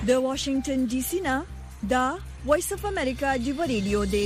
د واشنگټن ډي سي نه دا وایس اف امریکا جیو ریډیو دی.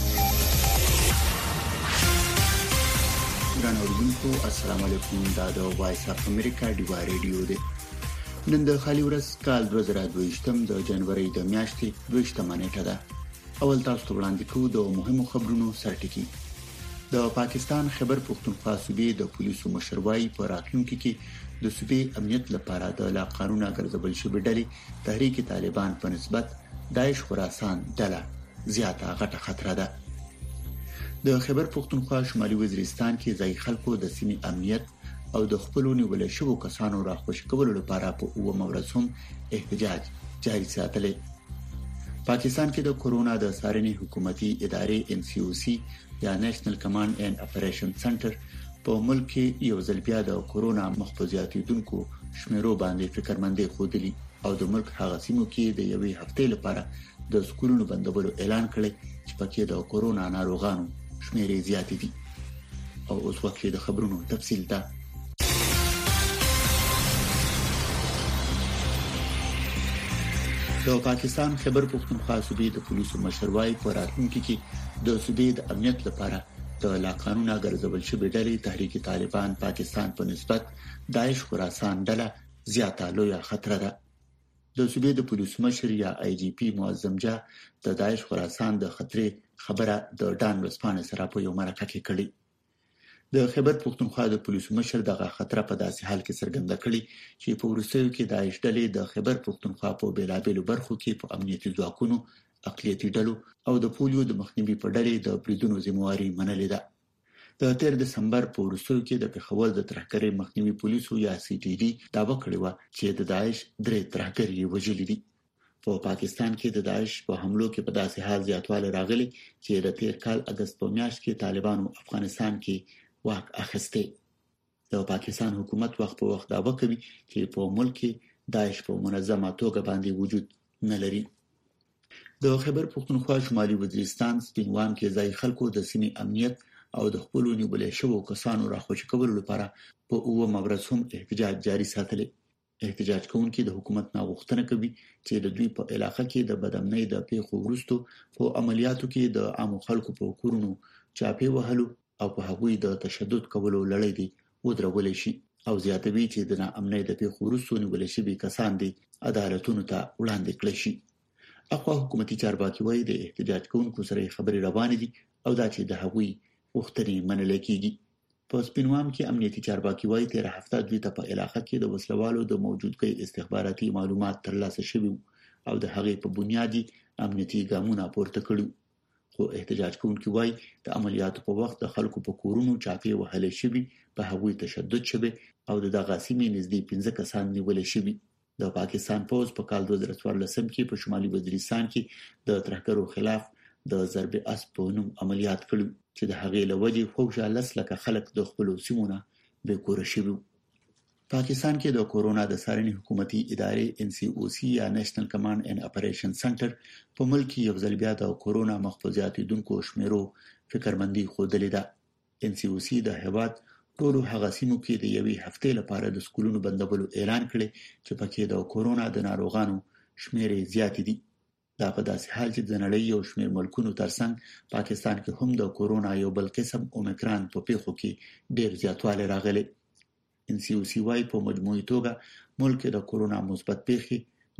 ګران اوریدونکو السلام علیکم. دا د وایس اف امریکا جیو ریډیو دی. نن د خالي ورځ کال 2022 د جنوري د میاشتې 22 نیټه ده. اول تاسو ته وړاندې کوو د مهمو خبرونو سرټکی. د پاکستان خیبر پختونخوا صوبې د پولیسو مشروعي په راتلونکي کې د صوبې امنیت لپاره د لا قانونا ګرځبل شوی ډلې تحریک طالبان په نسبت داعش خراسان ډله زیاته غټه خطر ده. د خیبر پختونخوا شمالي وزیرستان کې ځای خلکو د سیمې امنیت او د خپل نیول شوو کسانو راخوش کولو لپاره په اوه مورز هم احتجاج جاري ساتلی. پاکستان کې د کورونا د څارنې حکومتي ادارې NCOC یا نېشنل کمانډ اینڈ اپریشن سنټر په ملک کې یو ځل بیا د کورونا مخفوضیاتیدونکو شمیرو باندې فکرمندي خودلی او د ملک هغه سیمو کې د یوې هفتې لپاره د سکولونو بندولو اعلان کړی چې پکې د کورونا ناروغانو شمیرې زیاتې دي. او اوس وخت د خبرونو تفصیل ده. د پاکستان خیبر پختونخوا صوبې د پولیسو مشروعي په راتلونکي کې د صوبې د امنیت لپاره د لا قانونا ګرځبل شوی ډلې تحریک طالبان پاکستان په نسبت داعش خراسان ډله زیاته لوی خطر ده. د صوبې د پولیسو مشر یا IGP معظم جا د داعش خراسان د خطر خبره د ډان ورسپانې سره په یو مرکه کې کړې. د خیبر پختونخوا د پولیسو مشر دغه خطر په داسې حال کې څرګنده کړی چې په وروستیو کې داعش ډلې د خیبر پختونخوا په بیلابېلو برخو کې په امنیتي ځواکونو اقلیتي ډلو او د پولیو د مخنیوي په ډلې د بریدونو ذمہواری منلې ده. د 13 دسمبر په وروستیو کې د پیښور د ترهګرۍ مخنیوي پولیسو یا CTD دعوه کړې و چې د داعش درې ترهګر وژلي دي. په پاکستان کې د داعش په حملو کې په داسې حال زیاتوالی راغلی چې د تیر کال اگست په میاشت کې طالبانو افغانستان کې واک اخیسته. د پاکستان حکومت وخت په وخت دعوه کوي چې په ملک کې داعش په منظمه توګه باندې وجود نه لري. د خیبر پختونخوا شمالي وزیرستان سپینوان کې ځای خلکو د سیمې امنیت او د خپل نیول شوو کسانو راخوش کولو لپاره په اوه مورز هم احتجاج جاري ساتلی. احتجاج کوونکي د حکومت نه غوښتنه کوي چې د دوی په علاقه کې د بدامنۍ د پیښو وروسته په عملیاتو کې د عام خلکو په کورونو چاپی وهلو او په هغوی د تشدد کولو لړۍ دی ودرول شي او زیاتوي چې د ناامنۍ د پیښو وروسته نیول شوي کسان دي عدالتونو ته وړاندې کړي شي. اخوا حکومتي چارواکي وایي د احتجاج کوونکو سره خبري روانې دي او دا چې د هغوی غوښتنې منل کېږي. په سپینوام کې امنیتي چارواکي وایي تیر هفته دوی ته په علاقه کې د وسلوالو د موجودګۍ استخباراتي معلومات ترلاسه شوي او د هغې په بنیادي امنیتي ګامونه پورته کړي. خو احتجاج کوونکي وایي د عملیاتو په وخت د خلکو په کورونو چاپی وهل شوي، په هغوی تشدد شوی او د دغه سیمې نږدې 15 کسان نیول شوي. د پاکستان پوز په کال 2014 کې په شمالي وزیرستان کې د ترهګرو خلاف د ضرب اسب په نوم عملیات کړو چې د هغې له وجې خوږه لس لکه خلک د خپل سیمونه بې کوره شوي. پاکستان کې د کورونا د څارنې حکومتي ادارې NCOC یا نېشنل کمانډ اینڈ اپریشن سنټر په ملک کې یو ځل بیا د کورونا مخفوضیاتیدونکو شمیرو فکرمندي خودلې ده. NCOC د هیواد ټولو هغه سیمو کې د یوې هفتې لپاره د سکولونو بندولو اعلان کړی چې پکې د کورونا د ناروغانو شمیرې زیاتې دي. دا په داسې حال چې د نړۍ یو شمېر ملکونو ترڅنګ پاکستان کې هم د کورونا یو بل قسم اومیکران په پیښو کې ډېر زیاتوالی راغلی. NCOC وايي په مجموعي توګه ملک د کورونا مثبت پیښې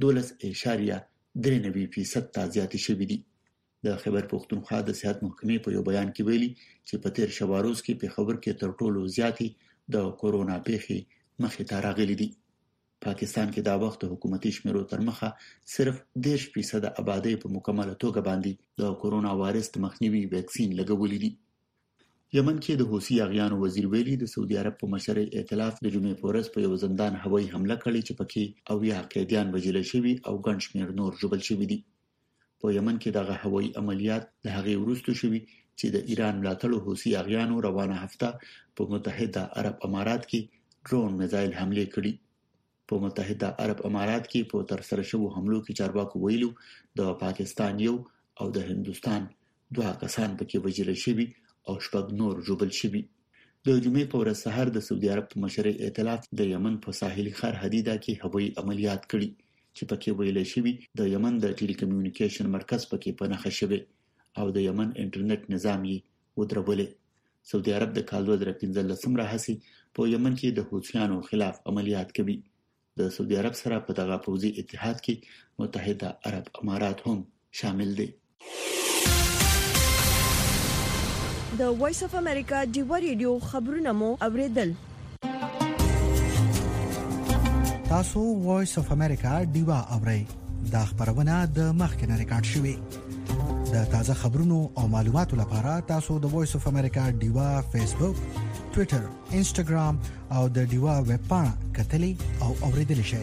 12.93% ته زیاتې شوې دي. د خیبر پختونخوا د صحت محکمې په یو بیان کې ویلي چې په تیر شواروز کې پیښور کې تر ټولو زیاتې د کورونا پیښې مخې ته راغلي دي. پاکستان کې دا وخت حکومتي شمیرو تر مخه صرف 10% آبادی په مکمله توګه باندې د کورونا وایرس مخنیوي ویکسین لګولې دي. یمن کې د حوثي اغیانو وزیر ویلي د سعودي عرب په مشرۍ ائتلاف د جمعې په ورځ په یو زندان هوایي حمله کړې چې پکې 80 قیدیان وژل شوي او ګڼ شمېر نور ژوبل شوي دي. په یمن کې دغه هوایي عملیات د هغې وروسته شوي چې د ایران ملاتړو حوثي اغیانو روانه هفته په متحده عرب امارات کې ډرون میزایل حمله کړې. په متحده عرب امارات کې په ترسره شوو حملو کې چارواکو ویلو د پاکستان یو او د هندستان 2 کسان پکې وژل شوي او 6 نور ژوبل شوي. د جمعې په ورځ سحر د سعودي عرب په مشرۍ ائتلاف د یمن په ساحلي ښار حدیده کې هوایي عملیات کړي چې پکې ویل شوی د یمن د ټیلیکومونیکیشن مرکز پکې په نښه شوی او د یمن انټرنیټ نظام یې ودرولې سعودي عرب د کال 2015 راهسي په یمن کې د حوثیانو خلاف عملیات کوي د سعودي عرب سره په دغه پوځي اتحاد کې متحده عرب امارات هم شامل دي د وایس اف امریکا ډیوا ریډیو خبرونه مو اوریدل تاسو وایس اف امریکا ډیوا اورئ دا خبرونه د مخکنه ریکارډ شوې د تازه خبرونو او معلوماتو لپاره تاسو د وایس اف امریکا ډیوا فیسبوک ټوئیټر انسټاګرام او د ډیوا ویب پاڼه کتلي او اوریدل شئ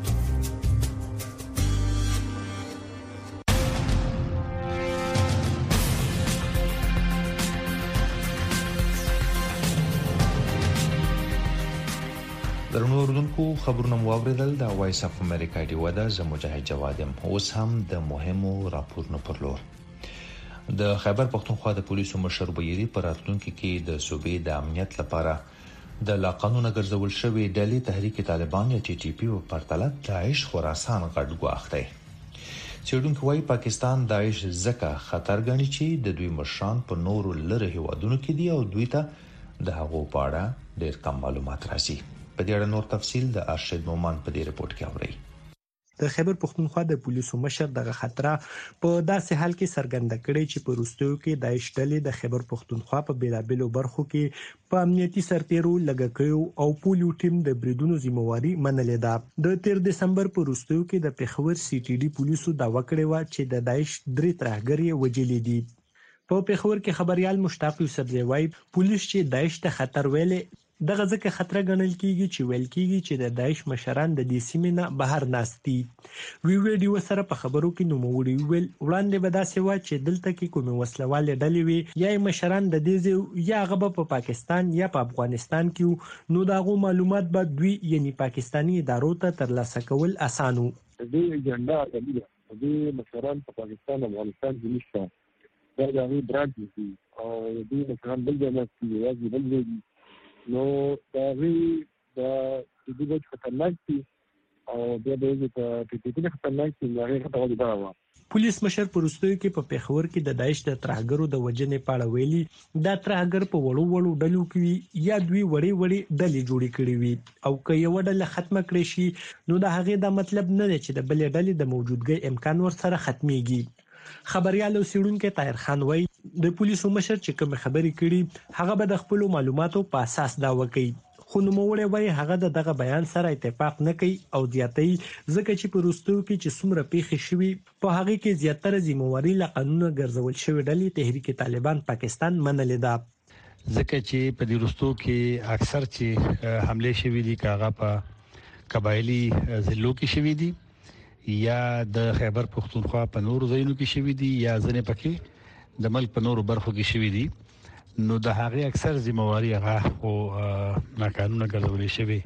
درنو اوردونکو خبرونه مو اوریدل د وایس اف امریکا دی ودا ز مجاهد جوادم اوس هم د مهمو راپورونو پر لور د خیبر پختونخوا د پولیسو مشر بيري پر راتلونکو کې د صوبې د امنیت لپاره د لا قانون ګرځول شوی ډلې تحریک طالبان یا ټي ټي پی په پرتله داعش خراسان غټ غواخته چېرونکو وايي پاکستان داعش زکه خطر ګڼي چې د دوی مشران په نورو لره هیوادونو کې دي او دوی ته د هغو په اړه ډېر کم معلومات راځي په دې اړه نور تفصيل د ارشد مومن په دې رپورت کې اوري د خیبر پختونخوا د پولیسو مشر دغه خطر په داسې حال کې سرګند کړي چې په روستو کې داعش ډلې د خیبر پختونخوا په بیلابلو برخو کې په امنیتي سرتیرو لګکړو او پولیو ټیم د بریدونو ذمہواری منلې ده د 13 دسمبر په روستو کې د پیښور سی ټي ډي پولیسو دا وکړه و چې د داعش درې ترهګری وجلې دي په پیښور کې خبريال مشتاق یوسفزی وايي پولیس چې داعش ته خطر ویلې دغه ځکه خطر ګڼل کیږي چې ویل کیږي چې د داعش مشران د دې سیمې نه بهر ناستي ویډیو سره په خبرو کې نوموړي ویل وړاندې به داسې و چې دلته کې کومه وسلواله ډلې وي یا مشران د دې یا غبه په پاکستان یا په افغانستان کې نو داغو معلومات به دوی یعنی پاکستانی ادارو ته ترلاسه کول اسانو دې اجنډا دې مشران په پاکستان او افغانستان کې نشته دا د برانډ دي او دې مشران بل ځای کې یوازې بل ځای نو دا وی دا د دې خطرناک دي او بیا د دې خطرناک دي هغه خطر دا و پولیس مشر پرستوي کې په پیښور کې د داعش د ترهګرو د وجنې پاړه ویلي دا ترهګر په وړو ډلو کې یا دوی وړي ډلې جوړې کړې وي او که یو ډله ختمه کړي شي نو دا هغه د مطلب نه دی چې د بلې ډلې د موجودګۍ امکان ورسره ختميږي خبريال اوسیدونکو طاهر خان وایي د پولیسو مشر چې کوم خبرې کړي هغه به د خپل معلوماتو په اساس دا وکړي خو نوموړی وایي هغه دغه بیان سره اتفاق نه کوي او زیاتې ځکه چې په روستو کې چې څومره پیښې شوي په هغه کې زیاتره ذمہواری له قانون ګرځول شوی ډلې تحریک طالبان پاکستان منلې ده ځکه چې په دې روستو کې اکثر چې حمله شوي دي کاغه په قبایلی ضلعو کې شوي دي یا د خیبر پختونخوا په نورو ځایونو کې شوي دي یا ځنې پکې د ملک په نورو برخو کې شوي دي نو د هغه اکثر ذمہواری هغه او ناقانونه ګرځول شوی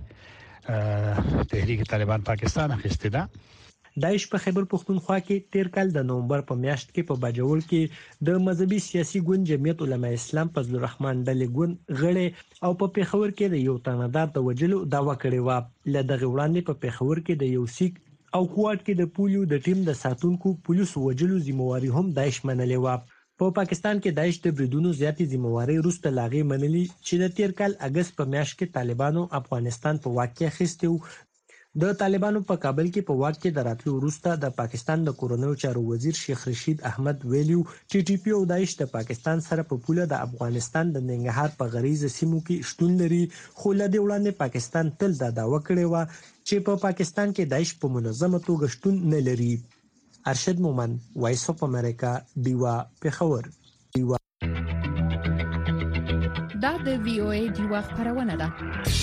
تحریک طالبان پاکستان اخیسته ده داعش په خیبر پختونخوا کې 13 کال د نومبر په میاشت کې په باجوړ کې د مذهبي سیاسي ګوند جمعیت علماء اسلام فضل الرحمن ډلې ګوند غړي او په پیښور کې د یو تندار د وجلو داوا کړې و لدغه وړاندې په پیښور کې د یو سیک او کوارټ کې د پولیو د ټیم د ساتونکو پولیسو وجلو ذمہواری هم داعش منلې و په پاکستان کې داعش د بریدونو زیاتې ذمہواری روسته لاغي منلي چې د 13 کال اگست په میاشت کې طالبانو افغانستان په واقع خستو د طالبانو په کابل کې په واک کې دراتلو وروسته د پاکستان د کورونو چارو وزیر شیخ رشید احمد ویلیو ټي ټي پی او داعش د پاکستان سره په پوله د افغانستان د ننګرهار په غریزه سیمو کې شتون لري خو لدې وړاندې پاکستان تل دا داوا کړې و چې په پاکستان کې داعش په منظمه توګه شتون نه لري ارشد مومن وایس اف امریکا دیوا پیښور دیوا دا د وی او ای دیوا خبرونه ده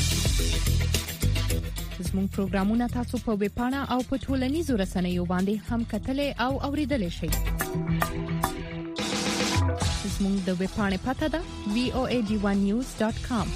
زموږ پروګرامونه تاسو په ویب پاڼه او په ټولنیزو رسنیو باندې هم کتلې او اوریدلې شئ زموږ د ویب پاڼې پته ده voad1news.com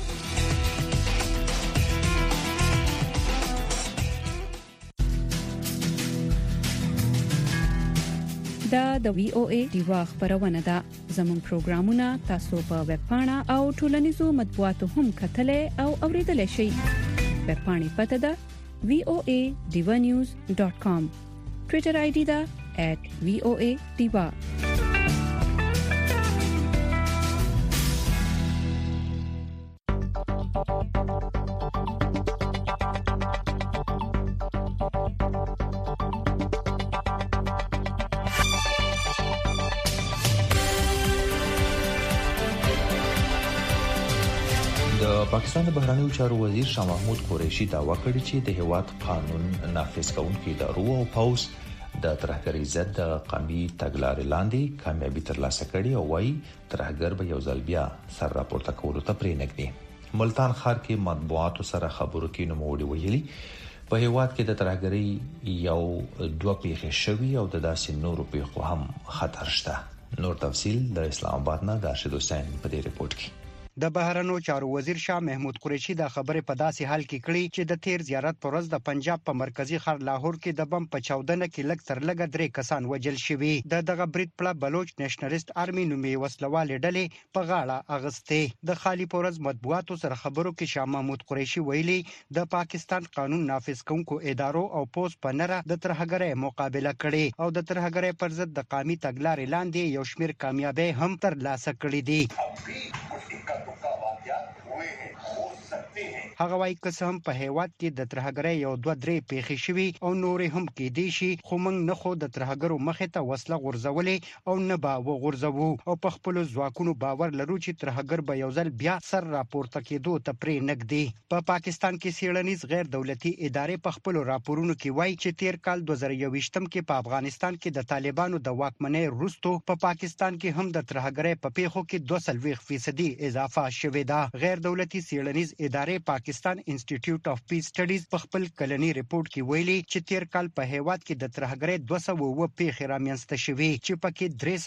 دا د وی او ای دیوا خبرونه ده زموږ پروګرامونه تاسو په ویب پاڼه او ټولنیزو مطبوعاتو هم کتلې او اوریدلې شئ ویب پاڼې پته ده voadevanews.com. Twitter ID دا @voadiva. پاکستان د بهرنیو چارو وزیر شاه محمود قریشي دعوا کړې چې د هیواد قانون نافذ کوونکي ادارو او پولیس د ترهګرۍ ضد د قومي تګلارې لاندې کامیابی ترلاسه کړې او وايي ترهګر به یو ځل بیا سر راپورته کولو ته پرې نږدې. ملتان ښار کې مطبوعاتو سره خبرو کې نوموړي ویلي په هیواد کې د ترهګرۍ یو دوه پیښې شوي او د داسې نورو پیښو هم خطر شته. نور تفصیل د اسلام آباد نه د راشد حسین په دې ریپورت کې. د بهرنیو چارو وزیر شاه محمود قریشي دا خبره په داسې حال کې کړې چې د تیر زیارت پر ورځ د پنجاب په مرکزی ښار لاهور کې د بم په چاودنه کې لږ تر لږه 3 کسان وژل شوي. دغه برید پلا بلوچ نېشنلیست آرمي نومي وسلواله ډلې په غاړه اغسته. د خالی پر ورځ مطبوعاتو سره خبرو کې شاه محمود قریشي ویلي د پاکستان قانون نافذ کوونکو ادارو او پوس په نره د ترهګرۍ مقابله کړې او د ترهګرۍ پر ضد د قومي تګلارې لاندې یو شمېر کامیابی هم ترلاسه کړې دي. هغه وايي قسم په هیواد کې د ترهګرۍ یو 2-3 پیښې شوي او نورې هم کې دي شي خو موږ نه خو د ترهګرو مخې ته وسله غورځولې او نه با وغورځوو او په خپل ځواکونو باور لرو چې ترهګر به یو ځل بیا سر راپورته کېدو ته پرې نږدې. په پاکستان کې سیړنیز غیر دولتي ادارې په خپل راپورونو کې وایي چې تیر کال 2021م کې په افغانستان کې د طالبانو د واکمنۍ وروسته په پاکستان کې هم د ترهګرۍ په پیښو کې 2% اضافه شوې ده. غیر دولتي سیړنیز ادارې پاکستان انسټیټیوټ اف پیس سټډیز په خپل کلنی ریپورت کې ویلي چې تیر کال په هیواد کې د ترهګرۍ 200 پیښې رامنځته شوې چې پکې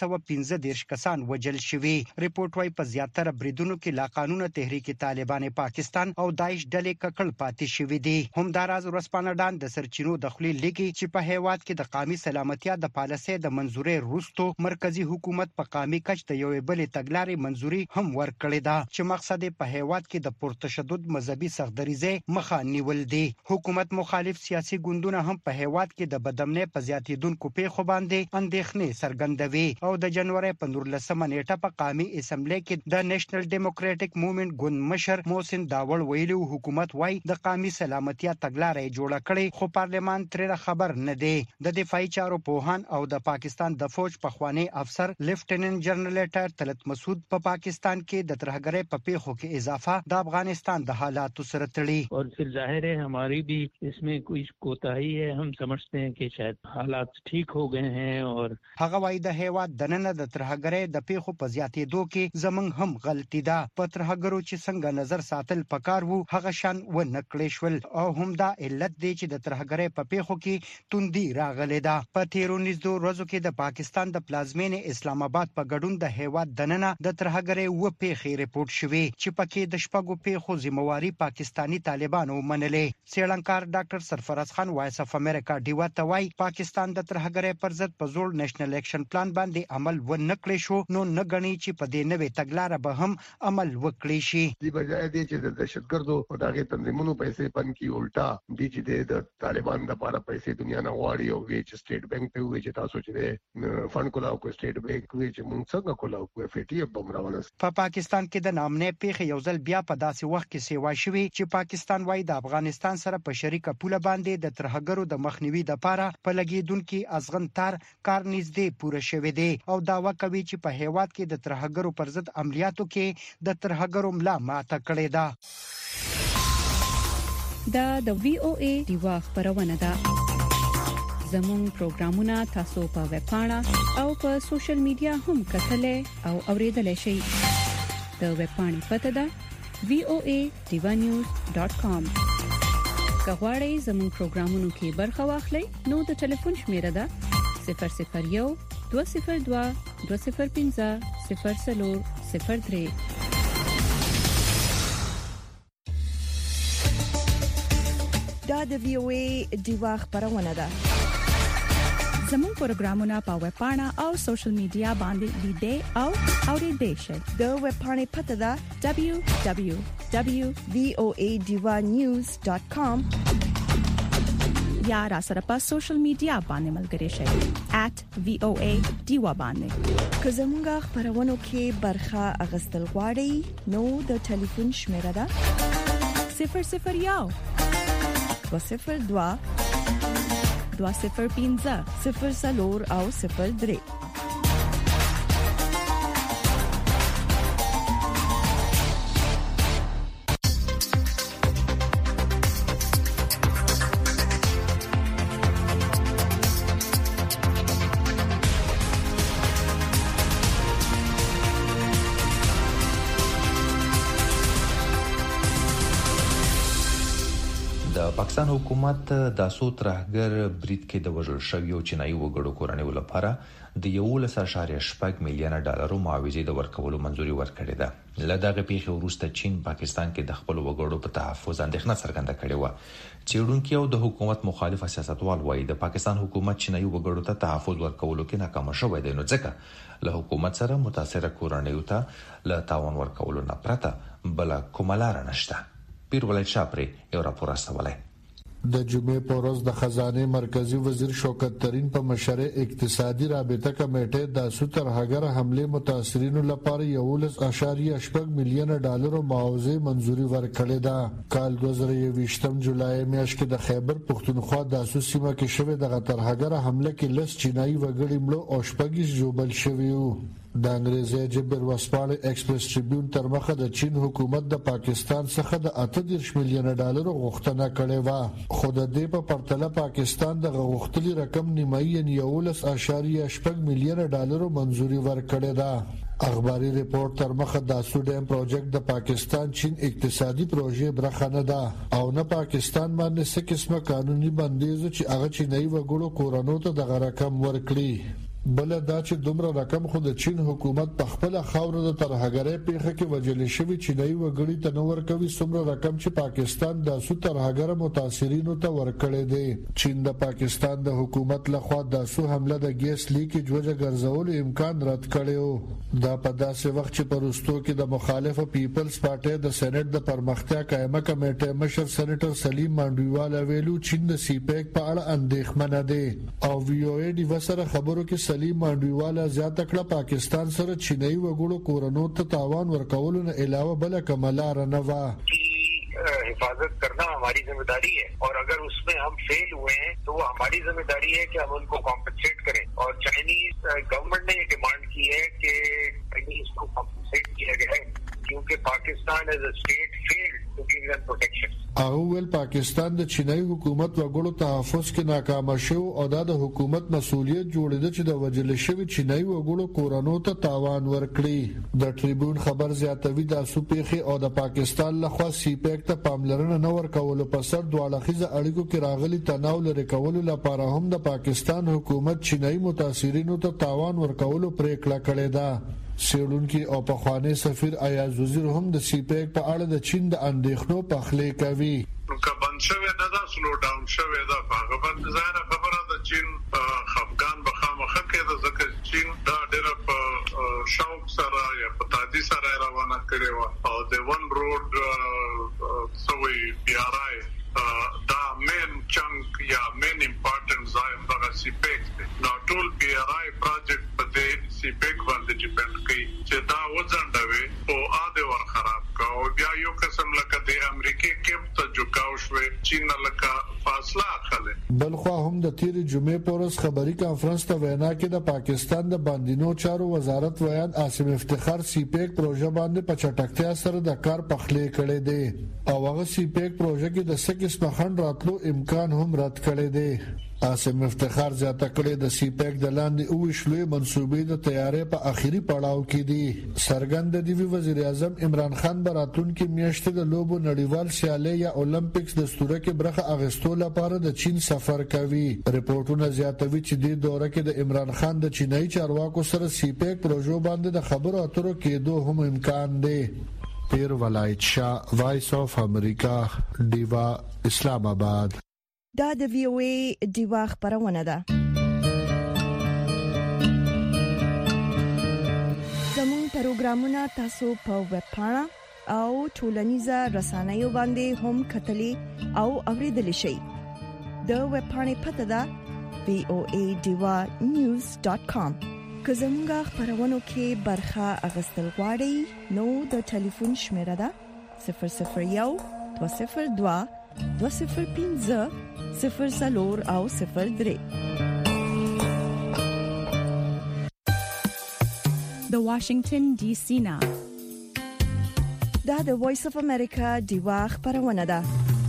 315 کسان وژل شوي. ریپورت وايي په زیاتره بریدونو کې لا قانون تحریک طالبان پاکستان او داعش ډلې ککړ پاتې شوې دي. همداراز ورسپانډان د سرچینو دخلي لیکي چې په هیواد کې د قومي سلامتیا د پالیسۍ د منځوري وروسته مرکزی حکومت په قومي کچ د یوې بلې تګلارې منځوري هم ورکړې ده چې مقصد په هیواد کې د پرتشدد مذهبي سختدریزه مخه نیول دي. حکومت مخالف سیاسي ګوندونه هم په هیواد کې د بدامنۍ په زیاتیدونکو پیښو باندې اندېښنې څرګندوي او د جنوري په 19 نیټه په قومي اسمبلی کې د نېشنل ډیموکراټک موومېنټ ګوند مشر محسن داوړ ویلو حکومت وايي د قومي سلامتیا تګلارې جوړه کړې خو پارلمان ترې خبر نه دی. د دفاعي چارو پوهان او د پاکستان د فوج پخوانی افسر لیفټیننټ جنرال طلعت مسعود په پاکستان کې د ترهګرۍ په پیښو کې اضافه د افغانستان د حالاتو سره تړي. और फिर जाहिर है हमारी भी इसमें कोई कोताही है. हम समझते हैं कि शायद हालात ठीक हो गए हैं. और هغه وايي د هیواد دننه د ترهګرۍ د پیښو په زیاتېدو کې زمونږ هم غلطي ده. په ترهګرو چې څنګه نظر ساتل پکار وو هغه شان و نکړې شول او هم دا علت دی چې د ترهګرۍ په پیښو کې توندي راغلې ده. په تیرو نږدې ورځو کې د پاکستان د پلازمینې اسلام آباد په ګډون د هیواد دننه د ترهګرۍ و پیښې ریپورت شوې چې پکې د شپږو پیښو ذمہواری پاکستانی طالبانو منلې. سیړنکار ډاکټر سرفراز خان وایس اف امریکا ډیوا ته وایي پاکستان د ترهګرۍ پر ضد په زوړ نېشنل اکشن پلان باندې عمل ونکړي شو نو نه غني چې په دې نوې تګلارې به هم عمل وکړي شي. دی بجای دی چې د دهشتګردو او دغه تنظیمونو پیسې بند کی الټا دي چې د طالبان لپاره پیسې دنیا نه غواړي او وی چې سټیټ بانک ته وی چې تاسو چې فند کولاو کو سټیټ بانک وی چې مونږ څنګه کولاو کو اف ټی بمراونه. په پاکستان کې د نامنې پیښې یو ځل بیا په داسې وخت کې سیوا شوی چې پاکستان وايي د افغانستان سره په شریکه پوله باندې د ترهګرو د مخنیوي لپاره په لګیدونکو ازغن تار کار نږدې پوره شوی دی او داوا کوي چې په هیواد کې د ترهګرو پر ضد عملیاتو کې د ترهګرو ملا ماته کړې ده. دا د وی او ای دیوا خبرونه ده. زموږ پروګرامونه تاسو په ویب پاڼه او په سوشل میډیا هم کتلې او اوریدلای شئ. د ویب پاڼې پته ده voadevanews.com. کغواړئ زموږ پروګرامونو کې برخه واخلئ نو د ټلیفون شمیره ده 001 202 205 0403. دا د VOA دیوا خبرونه ده. زموږ پروګرامونه په ویب پاڼه او سوشل میډیا باندې لیدئ او اوریدئ شئ. د ویب پاڼې پته ده www.voadevanews.com یا را سره په سوشل میډیا باندې ملګري شئ @VOA ډیوا باندې. که زموږه خبرونه کې برخه اغستل غواړئ نو د ټلیفون شمیره ده 001 202 205 00 او 03. پاکستان حکومت د اسو ترهګر برید کې د وژل شویو چینایي وګړو کورنۍ لپاره د 11.8 میلیون ډالرو معاوضه د ورکولو منځوري ورکړې ده. له دغه پیښې وروسته چین پاکستان کې د خپل وګړو په تحفظ اندېښنه څرګنده کړې و. چېرونکو او د حکومت مخالف سیاستوال وایي د پاکستان حکومت چینایي وګړو ته تحفظ ورکولو کې ناکام شوی دی، نو ځکه له حکومت سره متاثره کورنۍ ته له تاوان ورکولو نه پرته بل کومه لار نشته. پیر ولای شاپري یو راپور استولای. د جمعې په ورځ د خزانه مرکزی وزیر شوکت ترين په مشره اقتصادي رابطه کمیټه د سوترهګر حمله متاثرینو لپاره 11.8 میلیون ډالر معاوضه منځوري ورکړې ده. کال 2020 جولای میاشت کې د خیبر پختونخوا د سیمه کې شوې د ترهګر حمله کې لس چینایي وګړي مړه او شپږ جوبل شویو. د انګریزي جبر وسپاله ایکسپریس ټریبیون تر مخه د چین حکومت د پاکستان څخه د 38 میلیون ډالر غوښتنه کړې و، خو د دې په پرتله پاکستان د غوښتلي رقم نیمایي 11.8 میلیون ډالر منځوري ورکړې ده. اخباري ریپورت تر مخه د سوډیم پروژیکټ د پاکستان چین اقتصادي پروژې برخه نه ده او نه پاکستان باندې څه قسمه قانوني بندیز چې هغه چینایي وګړو کورونو ته د رقم ورکړي. بل دا چې دومره رقم خو د چین حکومت په خپل خاور د ترهګرۍ پیښه کې وجل شوی چینایي وګړي ته نو ورکوي څومره رقم چې پاکستان د سو ترهګر متاثرینو ته ورکړي دي. چین د پاکستان د حکومت لخوا د سو حمله د ګیس لیکیج وجه ګرځول امکان رد کړو. دا په داسې وخت چې پروستو کې د مخالفه پیپلز پارټي د سېنات د پرمختیا قائمه کمیټه مشر سېنیټر سلیم مانډویوالا ویلو چین د سی پیک په اړه اندېښمنه ده او وی او ای ډي وسره خبرو کې سلیم مانډویوالا زیاته کړه پاکستان سره چینایي وګړو کورونو ته تاوان ورکولو نه علاوه بل کملار نه و. हिफाजत करना हमारी जिम्मेदारी है और अगर उसमें हम फेल हुए हैं तो वो हमारी जिम्मेदारी है कि हम उनको कॉम्पनसेट करें और चाइनीज गवर्नमेंट ने ये डिमांड की है कि चाइनीज को कॉम्पनसेट किया गया है क्योंकि Pakistan as a state failed to give them protection. اول پاکستان د چینایي حکومت وګړو تحفظ کې ناکام شو او د حکومت مسؤلیت جوړیده چې د وجل شوی چینایي وګړو کورونو ته تاوان ورکړي. د ټریبیون خبر زیاتوي د سوپېخي او د پاکستان لخوا سی پیک ته پاملرنه نه ورکول په سر دواړخیزه اړیکو کې راغلي تناو لري کول لپاره هم د پاکستان حکومت چینایي متاثرینو ته تاوان ورکول پریکړه کړې ده. سیړونکو او په خوانی سفیر ایاز وزیر هم د سی پیک په اړه د چین د اندېښنو پخلی کوي. کبن شوه دا سلو ډاون شوه دا هغه باندې ځای خبره د چین افغان بخامخه کې د ځکه چین دا ډېر په شوق سره یا په تادي سره روانه کړي و او د ون روډ سوي بي ار آی دا مین چنک یا مین امپورټنت ځای د سی پیک نو ټول بي ار آی پروجیکټ په دې سی پیک باندې ډیپند کوي چې دا وځنډوي او اده ور خراب کا او بیا یو قسم لکه د امریکای کېپ ته جوکاو شوې چین لکه فاصله اخلي. بلخو هم د تیر جمعې پورس خبري کانفرنس ته وینا کې د پاکستان د باندینو چارو وزارت ویان عاصم افتخار سی پیک پروژه باندې په چټکتیا سره د کار پخلی کړي دي او هغه سی پیک پروژه کې د سکس مخند راتلو امکان هم رد کړي دي. عاصم افتخار زیاته کړي د سی پیک د لاندې او شلوې منسوبې د تیارې په اخیری پړاو کې دي. سرګند دی وزیر اعظم عمران خان براتون کې میاشتې د لوبو نړیوال سیالي یا اولمپکس د ستوره کې برخه اغستو لپاره د چین سفر کوي. ریپورتونه زیاتوي چې د دوره کې د عمران خان د چینایي چارواکو سره سی پیک پروژو باندې د خبرو اترو کېدو هم امکان دی. پیر ولایت شاه وایس اف امریکا دیوا اسلام آباد. دا د وی او ای دیوا خبرونه ده. زموږ پروګرامونه تاسو په ویب پاڼه او ټولنیزه رسنیو باندې هم کتلی او اوریدلی شئ. د ویب پاڼې پته ده voadivanews.com. که زموږه خبرونه کې برخه اغستل غواړئ نو د ټلیفون شمیره ده 001 202 205 00 او 03. د واشنگټن ډي سي نه دا د وایس اف امریکا دیوا خبرونه ده.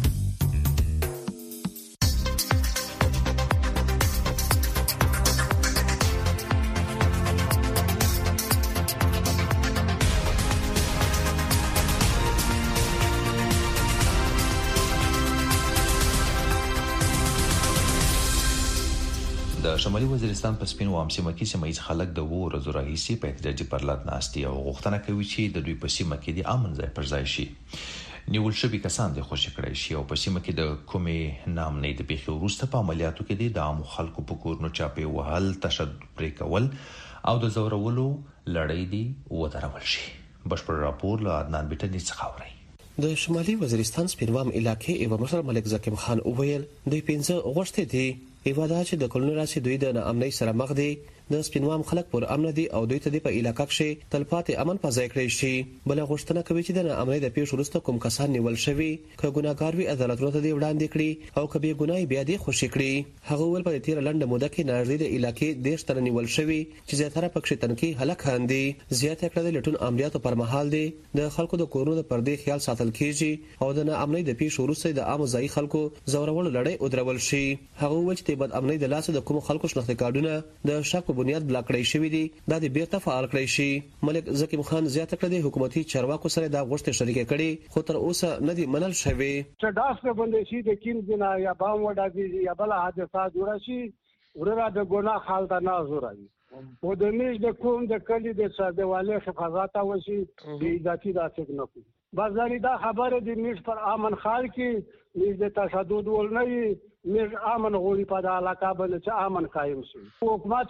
د شمالي وزیرستان په سپین وام سیمه کې سیمایي خلک د ورځو راهیسي په احتجاجي پرلط ناستي او غوښتنه کوي چې د دوی په سیمه کې د امن ځای پر ځای شي. نیول شوی کسان د خوشی کړی شي او په سیمه کې د کومې نام نه د پیښې وروسته په عملیاتو کې د عام خلکو په کورونو چاپی وهل، تشدد پرې کول او د زورولو لړۍ دی ودرول شي. بشپړ راپور له عدنان بیٹنی څخه اوري. د شمالي وزیرستان سپینوام علاقې ایو مشر ملک زکیم خان وویل دوی 15 غوښتي دي ایوا دا چې د کلونو راسي دوی د ناامنۍ سره مخ دي. د سپینوام خلک پر امن دي او دوی ته په علاقې کې تلپاتې امن پځای کړی شي. بل غوښتنه کوي چې د ناامنۍ د پیښو وروسته کوم کسان نیول شوي که ګناګار وي عدالتونو ته دی وړاندې کړي او کبي ګناي بیا دی خوشی کړي. هغه ول په تیر لنډه موده کې ناردي د علاقې دیش تر نیول شوي چې زیاتره پکښې تنکي هلاک هاندي. زیاته کړه د لټون عملیاتو پر مهال دي د خلکو د کورونو د پردې خیال ساتل کیږي او د ناامنۍ د پیښو وروسته د عام ځای خلکو زورول لړۍ ودرول شي. هغه ول چې بد امنۍ د لاسه د کوم خلکو شناخته کارډونه د شک په بنیاد بلاک کړی شوی دي دا د بیرته فعال کړی شي. ملک زکیم خان زیاته کړه د حکومتي چارواکو سره دا غوښتنه شریک کړي خو تر اوسه نه دی منل شوی. چې داس په باندې شي د کیم جنا یا بام وډا دي یا بل حادثه جوړ شي ورته د ګناه حالت نه زورایي او د میش د کوم د کلی د ساده حفاظت او شي د ذاتی داسې نه کوي. بازاري دا خبره د میش پر امن خال کې میش د تشدد ولنه میش امن غوړي په علاقه باندې چې امن قائم شي. حکومت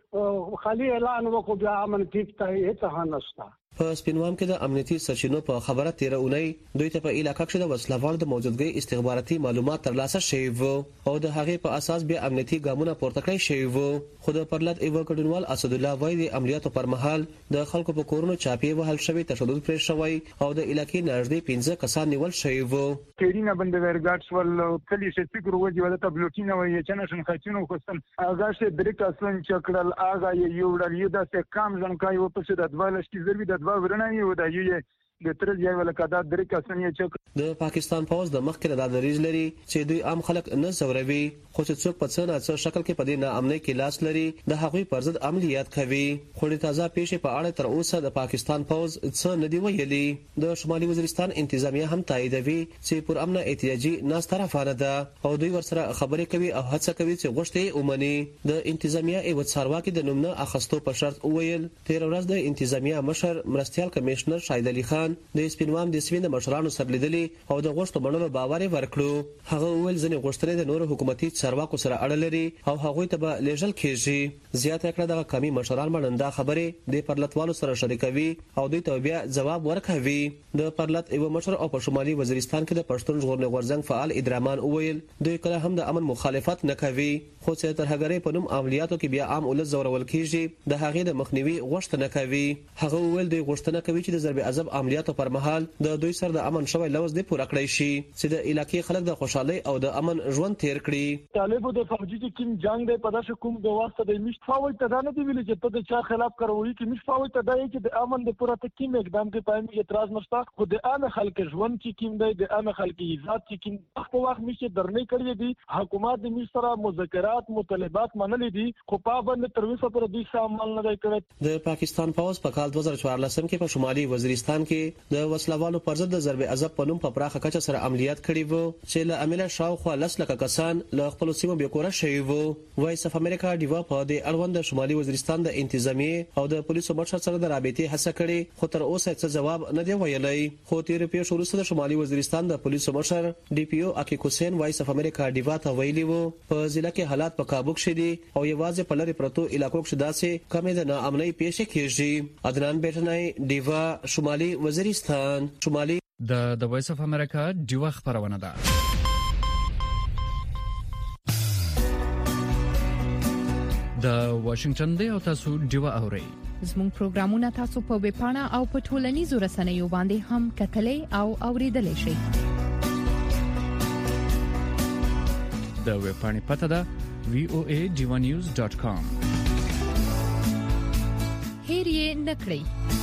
خالي اعلان وکړ بیا امن ټیک ته هیڅ نشته. په سپینوام کې د امنیتي سرچینو په خبره 13 اونۍ دوی ته په علاقې کې د وسلوالو د موجودګۍ استخباراتي معلومات ترلاسه شوي وو او د هغې په اساس بیا امنیتي ګامونه پورته کړی شوي وو. خو د پرلط ایو ګډونوال اسد الله وای د عملیاتو پر مهال د خلکو په کورونو چاپی وهل شوی، تشدد پرې شوی او د علاقې نږدې 15 کسان نیول شوي وو. کیرینه بندرګاټس ول کلی چې فکر وځي ولته بلوکینه وای چې نشن خاطینو خوستم هغه چې بریک اصلا چکرل هغه یو ډول یو د کم ځنکای و په څه د دوالش کی ضربي د ورنه یو د یو د تر ځای ولکدا درې کسان یې چک. د پاکستان پوز د مخکې د دریز لري چې دوی عام خلک نه زوروي خو چې څوک په څه نه څه شکل کې په دې ناامنۍ کې لاس لري د هغوی پر ضد عملیات کوي. خو د تازه پیښې په اړه تر اوسه د پاکستان پوز څه نه دی ویلي. د شمالي وزیرستان انتظامیه هم تاییدوي چې پر امن احتیاجي ناس طرفانه ده او دوی ورسره خبرې کوي او هڅه کوي چې غوښتي ومني. د انتظامیه ایو څارواکي د نوم نه اخستو په شرط وویل 13 ورځ د انتظامیه مشر مرستيال کمشنر شاهد علي خان د سپینوام د سوین مشرانو سره لیدلي او د غوښتنو منلو باور ورکړو. هغه وویل ځنې غوښتنې د نورو حکومتي چارواکو سره اړه لري او هغه ته به لیږل کیږي. زیاته کړه د قومي مشران باندې خبره د پرلطوالو سره شریکوي او دوی ته بیا جواب ورکوي. د پرلط ایو مشر او په شمالي وزیرستان کې د پښتون ژغورنې غورځنګ فعال ادرامان وویل دوی کله هم د امن مخالفت نه کوي خو چې تر هغه په نوم عملیاتو کې بیا عام ولز زورول کیږي د هغه د مخنیوي غوښتنه کوي. هغه وویل دوی غوښتنه کوي چې د ضرب عذاب عملیاتو پر مهال د دوی سره د امن شوی لوز دی پوره کړی شي چې د علاقې خلک د خوشحالي او د امن ژوند تیر کړي. طالبو د فوجي کې جنگ دی په داسې کوم د واسطه د مش فاوی ته نه دی ویل چې ته د چا خلاف کاروي کې مش فاوی ته دی چې د امن د پوره تکیم اقدام کې پایم اعتراض نشته خو د عام خلک ژوند کې کیم دی د عام خلک عزت کې کیم په وخت مش درنې کړی دی. حکومت د مش سره مذاکرات مطالبات منلې دي خو پابند تر اوسه پر دې عمل نه دی کړی. د پاکستان پوز په کال 2014 کې په شمالي وزیرستان کې د وسلوالو پر ضد د ضرب عذاب په نوم په پراخه کچه سره عملیات کړي وو چې له عمله شاوخوا 10 لک کسان له خپل سیمو بیکوره شوي وو. وایس اف امریکا دیوا په د اړوند شمالي وزیرستان د انتظامیه او د پولیسو مشر سره د رابطې هڅه کړې خو تر اوسه څه جواب نه دی ویلی. خو تیر پیښو وروسته د شمالي وزیرستان د پولیسو مشر ډي پی او اکی حسین وایس اف امریکا دیوا ته ویلي وو په ضلع کې حالات په کابو کې دي او یوازې په لری پرتو علاقو کې داسې کمې د ناامنۍ پیښې کیږي. عدنان بیٹنای دیوا شمالي وزیرستان. شمالي د وایس اف امریکا دیوا خبرونه ده. د واشنگټن دی او تاسو ډیوا اورئ. زموږ پروګرامونه تاسو په ویب پاڼه او په ټولنیزو رسنیو باندې هم کتلې او اوریدلای شئ. د ویب پاڼې پته ده voa.divanews.com. هیر یې نکړئ.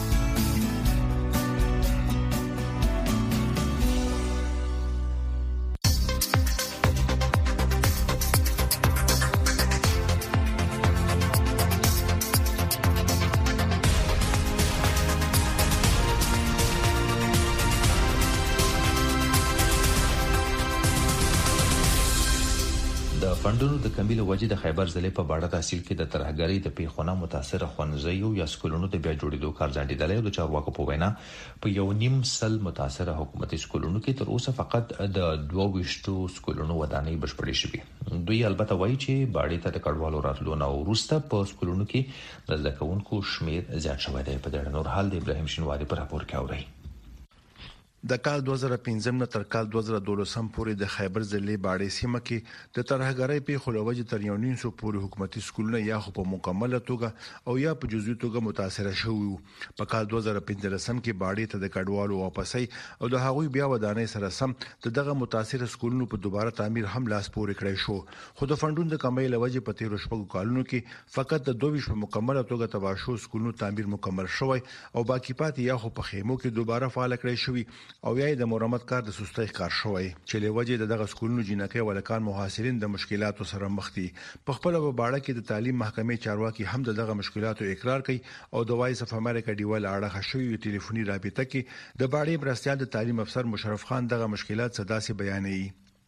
فندونو د کمیل وجې د خیبر ضلع په باړه تحصیل کې د ترهګرۍ د پیښونه متاثر خوندزیو یا سکولونو ته بیا جوړېدو کار ځانډېدلی او د چارواکو په وینا په 1.5 متاثر حکومتي سکولونو کې تر اوسه فقط د 22 سکولونو ودانۍ بشپړې شوې. دوی البته وایي چې باړې ته د کډوالو راتلو نه وروسته په سکولونو کې د زده کوونکو شمیر زیات شوی دی. په دې نور حال د ابراهیم شینواری په راپور کې اوري. د کال 2015 نه تر کال 2012 پورې د خیبر ضلع باړې سیمه کې د ترهګرۍ په خلوجې تر 1.9 پورې حکومتي سکولونه یا خو په مکمله توګه او یا په جزئي توګه متاثر شوي. په کال 2015 کې باړې ته د کډوالو واپسۍ او د هغوی بیا ودانۍ سره سم دغه متاثر سکولونو په دوباره تعمیر هم لاس پورې کړی شو. خو د فندونو د کمۍ لوجې په 13 شپږ کالونو کې فقط د 22 په مکمله توګه تباه شو سکولونو تعمیر مکمل شوی او باقی پاتې یا خو په خیمو کې دوباره فعال کړی شوی او یا د مرمت کار د سستۍ کار شوی چې لوجې دغه سکولونو جنکې ولکان محاصرین د مشکلاتو سره مخ دي. په خپل باړه کې د تعلیم محکمې چارواکي هم دغه مشکلاتو اقرار کوي او د وایس اف امریکا ډیوال اړه شوی ټلیفوني رابطه کې د باړې مرستيال د تعلیم افسر مشرف خان دغه مشکلات صدا سي بیانوي.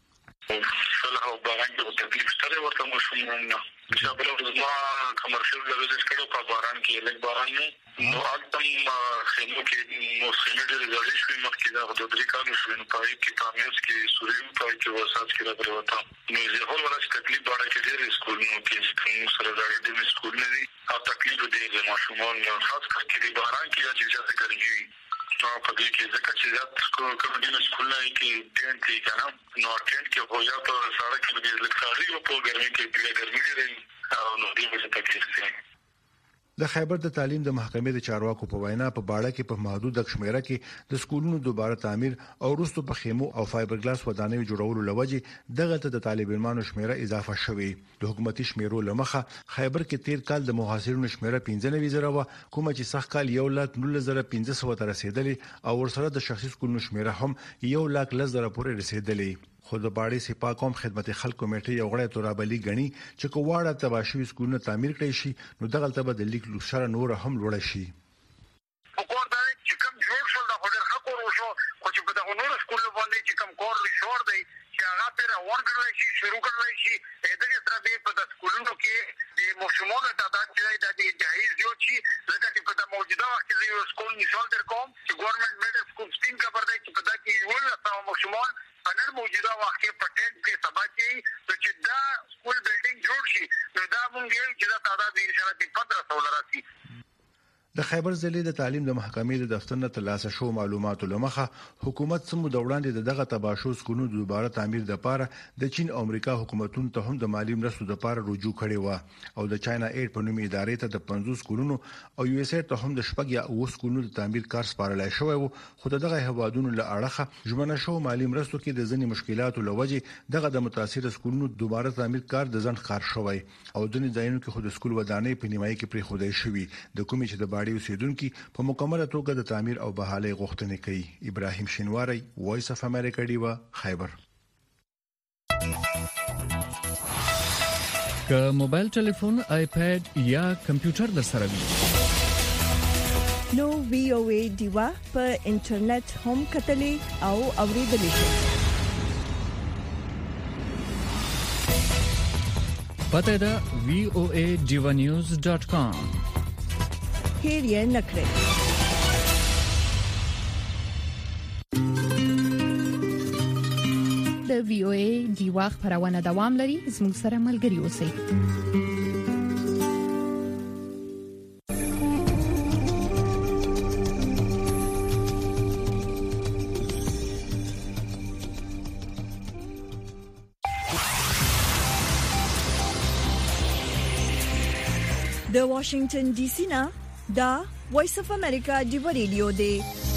صلاح او باران د تکلیف سره ورته مشمولونه چې بل ورځما کمرشل لویز کړو په باران کې لږ باران نه نو البته خیمو کې نو سینټر ریزالټ شوی مخکې دا د درې کالو شوی نو پای کې تامیز کې سوریم پای کې وسات کې راغلی وتا نو زه هول ورځ تکلیف باندې کې ډېر سکولونو کې سره دا د سکول نه دي او تکلیف دې د ماشومان خاص کر باران کې چې ځکه ګرځي نو په دې کې ځکه چې ځات کوم دې سکول نه کې ټینټ کې کنه نو ټینټ کې هو یا په سړک کې د لکاري او په ګرمي کې ګرمي لري او نو دې څه تکلیف دي. د خیبر د تعلیم د محکمې د چارواکو په وینا په باړه کې په محدود شمیره کې د سکولونو دوباره تعمیر او وروسته په خیمو او فایبر ګلاس ودانۍ جوړولو لوجې دغه ته د طالب علمانو شمیره اضافه شوې. د حکومتي شمیرو لمخه خیبر کې 13 کال د محاصرینو شمیره 95,000 و کوم چې سخت کال 1,19,500 ته رسیدلې او ورسره د شخصي سکولونو شمیره هم 1,10,000 پورې رسیدلې. خو د باړې سپا کوم خدمت خلکو کمیټې یو غړی تورابلی غني چې کوواړه تباشوي سکولونه تعمیر کړي شي نو دغه ته به د لیک لوشره نور هم لوړ شي. وګورئ چې کوم جوړ شو د هډر حق ورشو خو چې په دغه نور سکول باندې چې کوم کور لشور دی چې هغه پر ورګړل شي شروع کړل شي دغه سره به په سکولونو کې د مشموله تعداد چې د جهیز یو شي ځکه چې په د موجوده وخت کې یو سکول مثال در کوم چې ګورنمنت میډل سکول سکیم خبر دی چې په دا کې یو لاسو مشمول نن موجوده وخت کې پټنټ کې سبا کې چې دا سکول بلډینګ جوړ شي نو دا مونږ یو چې دا تعداد ان شاء الله 1500 راسي. د خیبر ضلع د تعلیم د محکمې د دفتر نه ترلاسه شو معلوماتو لمخه حکومت سمو د وړاندې دغه تباشو سکولونو دوباره تعمیر د پاره د چین او امریکا حکومتونو ته هم د مالی مرستو د پاره رجوع کړي و او د چاینا ایډ په نوم ادارې ته د 50 سکولونو او یو اس ای ته هم د شپږ یا 9 سکولونو د تعمیر کار سپارلای شوی و. خو دغه هوادونو له اړخه ژمنه شو مالی مرستو کې د ځینې مشکلاتو لوجې دغه د متاثر سکولونو دوباره تعمیر کار د ځن خار شوی او د ځایونو کې خود سکول ودانۍ په نیمایي کې پرې خودای شوی د کومې چې د اوسیدونکو په مکمله توګه د تعمیر او بحالۍ غوښتنه کوي. ابراهیم شینواری وایس اف امریکا دیوا خیبر. که موبایل ټلیفون آیپاد یا کمپیوټر در سره وي نو وی او ای دیوا په انټرنیټ هم کتلې او اوریدلې شي. پته دا voa.divanews.com. هیر یې نکړئ. د وی او ای دیوا خبرونه دوام لري. زموږ سره ملګري اوسئ. د واشنگټن ډي سي نه دا وایس اف امریکا دی ریډیو دی.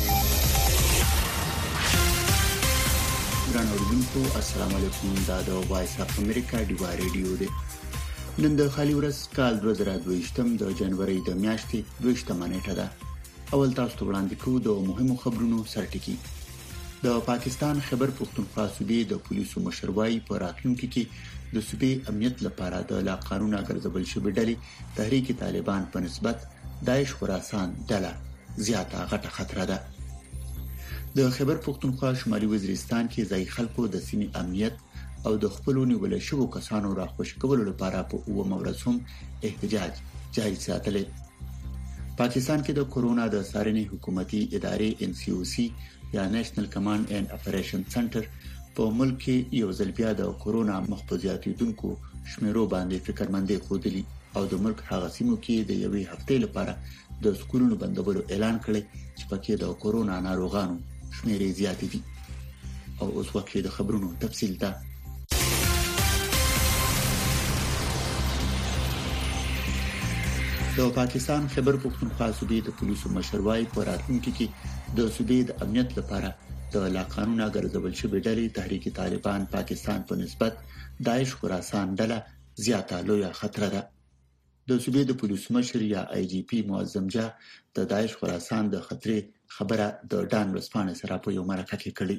ګران اوریدونکو السلام علیکم. دا د وایس اف امریکا دی ریډیو دی. نن د خالي ورځ کال 2022 د جنوري د میاشتې 22 نیټه ده. اول تاسو ته وړاندې کوو د مهمو خبرونو سرټکی. د پاکستان خیبر پختونخوا صوبې د پولیسو مشر وايي په راتلونکي کې د صوبې امنیت لپاره د لا قانون ګرځول شوی ډلې تحریک طالبان په نسبت داعش خراسان ډله زیاته غټه خطر ده. د خیبر پختونخوا شمالي وزیرستان کې ځای خلکو د سیمې امنیت او د خپل نیول شوو کسانو راخوش کولو لپاره په اوه مورز هم احتجاج جاري ساتل. پاکستان کې د کورونا د څارنې حکومتي ادارې NCOC یا نېشنل کمانډ اینڈ اپریشن سنټر په ملک کې یو ځل بیا د کورونا محفوظیتونکو شمیرو باندې فکرمندي خودلی او د ملک هغه سیمو کې د یوې هفتې لپاره د سکولونو بندولو اعلان کړي چې پکې د کورونا ناروغانو شمیرې زیاتې دي. او اوس وخت د خبرونو تفصیل ده. د پاکستان خیبر پختونخوا صوبې د پولیسو مشر وايي په راتلونکي کې د صوبې د امنیت لپاره د لا قانون ګرځول شوی ډلې تحریک طالبان پاکستان په نسبت داعش خراسان ډله زیاته لویه خطر ده. د صوبې د پولیسو مشر یا IGP معظم جا د داعش خراسان د خطر خبره د ډان ورسپانې سره په یو مرکه کې کړې.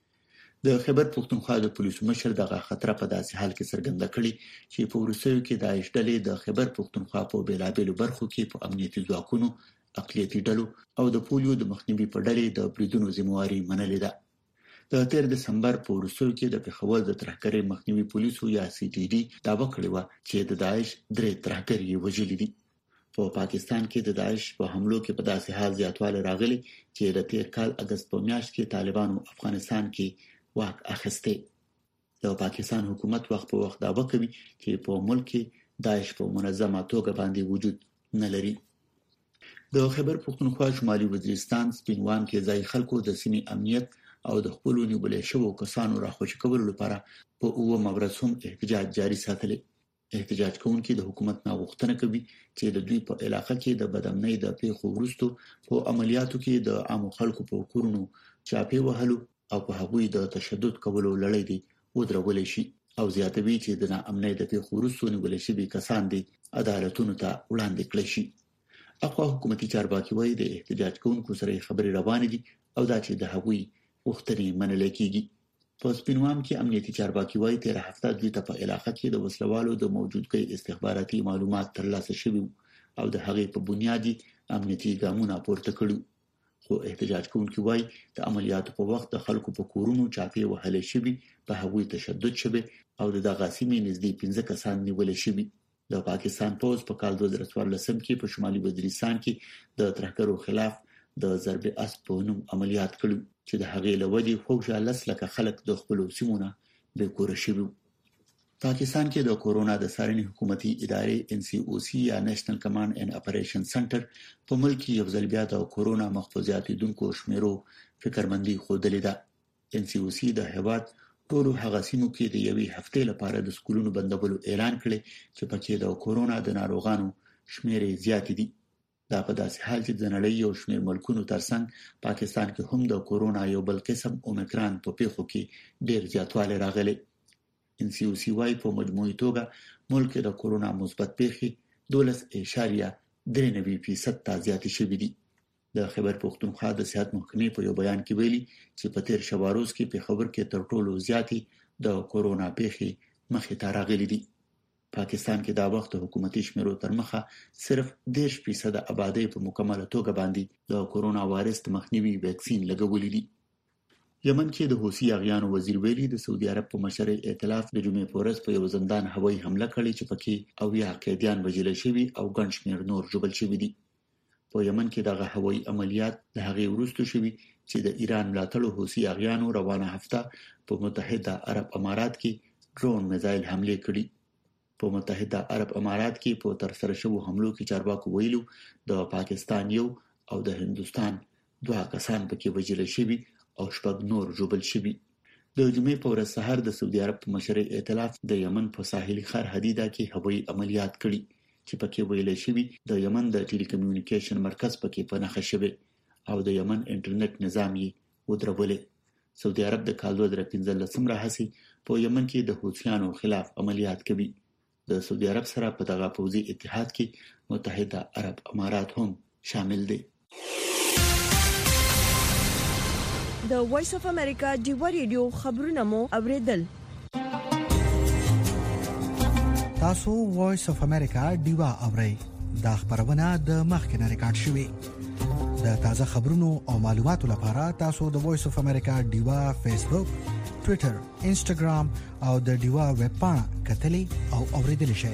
د خیبر پختونخوا د پولیسو مشر دغه خطر په داسې حال کې څرګنده کړي چې په وروستیو کې داعش ډلې د خیبر پختونخوا په بیلابېلو برخو کې په امنیتي ځواکونو اقلیتي ډلو او د پولیو د مخنیوي په ډلې د بریدونو ذمہواری منلې ده. د 13 دسمبر په وروستیو کې د پېښور د ترهګرۍ مخنیوي پولیسو یا CTD دعوا کړې و چې د داعش 3 ترهګر یې وژلي دي. په پاکستان کې د داعش په حملو کې په داسې حال زیاتوالی راغلی چې د تیر کال اگست په میاشت کې طالبانو افغانستان کې واک اخیسته. د پاکستان حکومت وخت په وخت دعوا کوي چې په ملک کې داعش په منظمه توګه باندې وجود نه لري. د خیبر پختونخوا شمالي وزیرستان سپینوان کې ځای خلکو د سیمې امنیت او د خپل نیول شوو کسانو راخوش کولو لپاره په اوه مورز هم احتجاج جاري ساتل. احتجاج کوونکي د حکومت نه غوښتنه کوي چې د دوی په علاقې کې د بدامنۍ د پیښو وروسته په عملیاتو کې د عام خلکو په کورونو چاپی وهلو او په هغوی د تشدد کولو لړۍ دی ودرول شي او زیاتوي چې د ناامنۍ د پیښو وروسته نیول شوي کسان دي عدالتونو ته وړاندې کړي شي. اقوا حکومتي چارواکي وایي د احتجاج کوونکو سره خبرې روانې دي او دا چې د هغوی غوښتنې منل کېږي. په سپینوان کې امنیتي چارواکي وایي تیر هفته دوی ته په علاقې کې د وسلوالو د موجودګۍ استخباراتي معلومات ترلاسه شوي او د هغې په بنیادي امنیتي ګامونه پورته کړي. خو احتجاج کوونکي وایي د عملیاتو په وخت د خلکو په کورونو چاپی وهل شوي، په هغوی تشدد شوی او د دغه سیمې نږدې 15 کسان نیول شوي. د پاکستان پوز په کال 2014 کې په شمالي وزیرستان کې د ترهګرو خلاف د ضرب اسب په نوم عملیات کړو چې د هغې لوجې خوږه لسلکه خلک د خپل سیمونو به کور شوي. پاکستان کې د کورونا د څارنې حکومتي ادارې NCOC یا نېشنل کمانډ اینڈ اپریشن سنټر په ملک کې یو ځل بیا د کورونا محفوظیتونکو شمیرو فکرمندي خودلې ده. NCOC د هیواد ټولو هغه سیمو کې د یوې هفتې لپاره د سکولونو بندولو اعلان کړي چې پکې د کورونا د ناروغانو شمیرې زیاتې دي. دا په داسې حال کې د نړۍ یو شمېر ملکونو ترڅنګ پاکستان کې هم د کورونا یو بل قسم اومیکران په پیښو کې ډېر زیاتوالی راغلی. NCOC وايي په مجموعي توګه ملک د کورونا مثبت پیښې 12.93% ته زیاتې شوې دي. د خیبر پختونخوا د صحت محکمې په یو بیان کې ویلي چې په تیر شواروز کې پېښور کې تر ټولو زیاتې د کورونا پیښې مخې ته راغلي دي. پاکستان کې دا وخت حکومتي شمیرو تر مخه صرف 10% آبادی په مکمله توګه باندې د کورونا وایرس مخنیوي ویکسین لګولې دي. یمن کې د حوثي اغیانو وزیر ویلي د سعودي عرب په مشرۍ ائتلاف د جمعې په ورځ په یو زندان هوایي حمله کړې چې پکې اویا قیدیان وژل شوي او ګڼ شمېر نور ژوبل شوي دي. په یمن کې دغه هوایي عملیات د هغې وروسته شوي چې د ایران ملاتړو حوثي اغیانو روانه هفته په متحده عرب امارات کې ډرون میزایل حمله کړې. په متحده عرب امارات کې په ترسره شوو حملو کې چارواکو ویلو د پاکستان یو او د هندستان 2 کسان پکې وژل شوي او 6 نور ژوبل شوي. د جمعې په ورځ سحر د سعودي عرب په مشرۍ ائتلاف د یمن په ساحلي ښار حدیده کې هوایي عملیات کړي چې پکې ویل شوی د یمن د ټیلیکومونیکیشن مرکز پکې پنهخه شوی او د یمن انټرنیټ نظام یې ودرولې. سعودي عرب د کال 2015 راهسي په یمن کې د حوثیانو خلاف عملیات کوي. د سعودي عرب سره په دغه پوځي اتحاد کې متحده عرب امارات هم شامل دي. د وایس اف امریکا ډیوا ریډیو خبرونه مو اوریدل. تاسو وایس اف امریکا ډیوا اورئ. دا خبرونه د مخکنه ریکارډ شوې. د تازه خبرونو او معلوماتو لپاره تاسو د وایس اف امریکا ډیوا فیسبوک، ټوئیټر، انسټاګرام او د ډیوا ویب پاڼه کتلې او اوریدل شئ.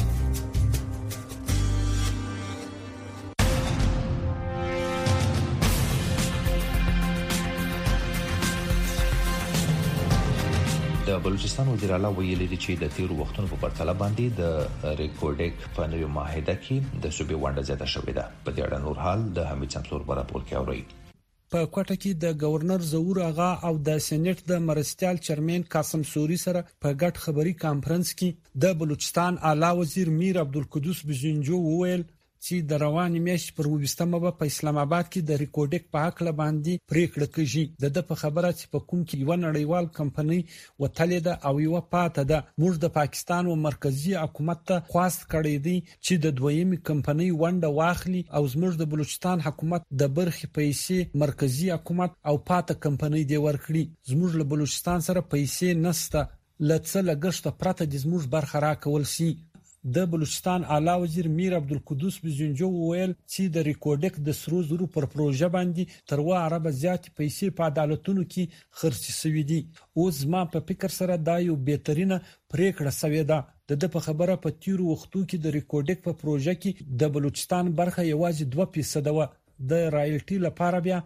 د بلوچستان وزیر اعلی ویلي دی چې د تیرو وختونو په پرتله باندې د ریکورډیک په نوې معاهده کې د صوبې ونډه زیاته شوې ده. په دې اړه نور حال د حمید سمسور راپور کې اوري. په کوټه کې د گورنر ظهور اغا او د سېنات د مرستيال چیرمن قاسم سوري سره په ګډ خبري کانفرنس کې د بلوچستان اعلی وزیر میر عبدالقدوس بزنجو وویل چې د رواني میاشتې پر 20مه په اسلام آباد کې د ریکورډیک په حق لباندې پریکړه کیږي. د خبره چې په کوم کې یو نړیوال کمپنۍ وتلې ده او یو پاته ده. موږ د پاکستان او مرکزی حکومت ته خواست کړی دی چې د دویمې کمپنۍ ونډه واخلي او زموږ د بلوچستان حکومت د برخې پیسې مرکزی حکومت او پاته کمپنۍ دی ورکړي. زموږ له بلوچستان سره پیسې نسته، لڅ لګښت پرته د زموږ برخه راکول سي. د بلوچستان اعلی وزیر میر عبدالقدوس بزنجو وویل چې د ریکورډیک د سرو زرو پر پروژه باندې تر 2 اربه زیات پیسې په عدالتونو کې خرڅ شوې دي. اوس ما په فکر سره دا یو بهترینه پریکړه شوې ده. د په خبره په تیرو وختو کې د ریکورډیک په پروژه کې د بلوچستان برخه یوازې 2% و. د رایلټي لپاره بیا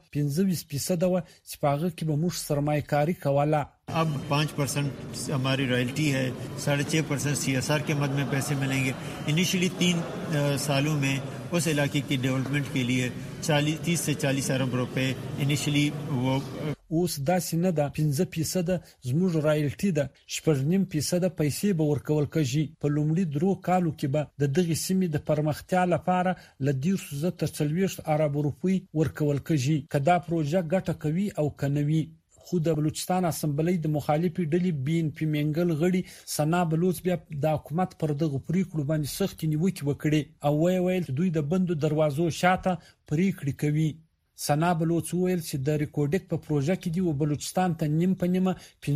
25% و چې په هغه کې به موږ سرمایه‌کاري کوله. अब 5% हमारी रॉयल्टी है, 6.5% CSR के मद में पैसे मिलेंगे. इनिशियली 3 सालों में उस इलाके की डेवलपमेंट के लिए 30 से 40 अरब रुपए इनिशियली वो اوس داسې نه ده. 15% زموږ رایلټي ده، 8.5% پیسې به ورکول کېږي. په لومړي درو کالو کې به د دغه سیمې د پرمختیا لپاره ل 200 تر 40 ارب روپی ورکول کېږي. کدا پروژه ګټه کوي او کنوي. خو د بلوچستان اسمبلی د مخالفي ډلې بین پی منګل غړي سنا بلوچ بیا د حکومت پر دغه پریکړو باندې سخت نیوکه وکړي او ویل دوی د بندو دروازو شاته پریکړې کوي. سنا بلوچ ویل چې د ریکورډیک په پروژه کې دی او بلوچستان ته نیم په نیمه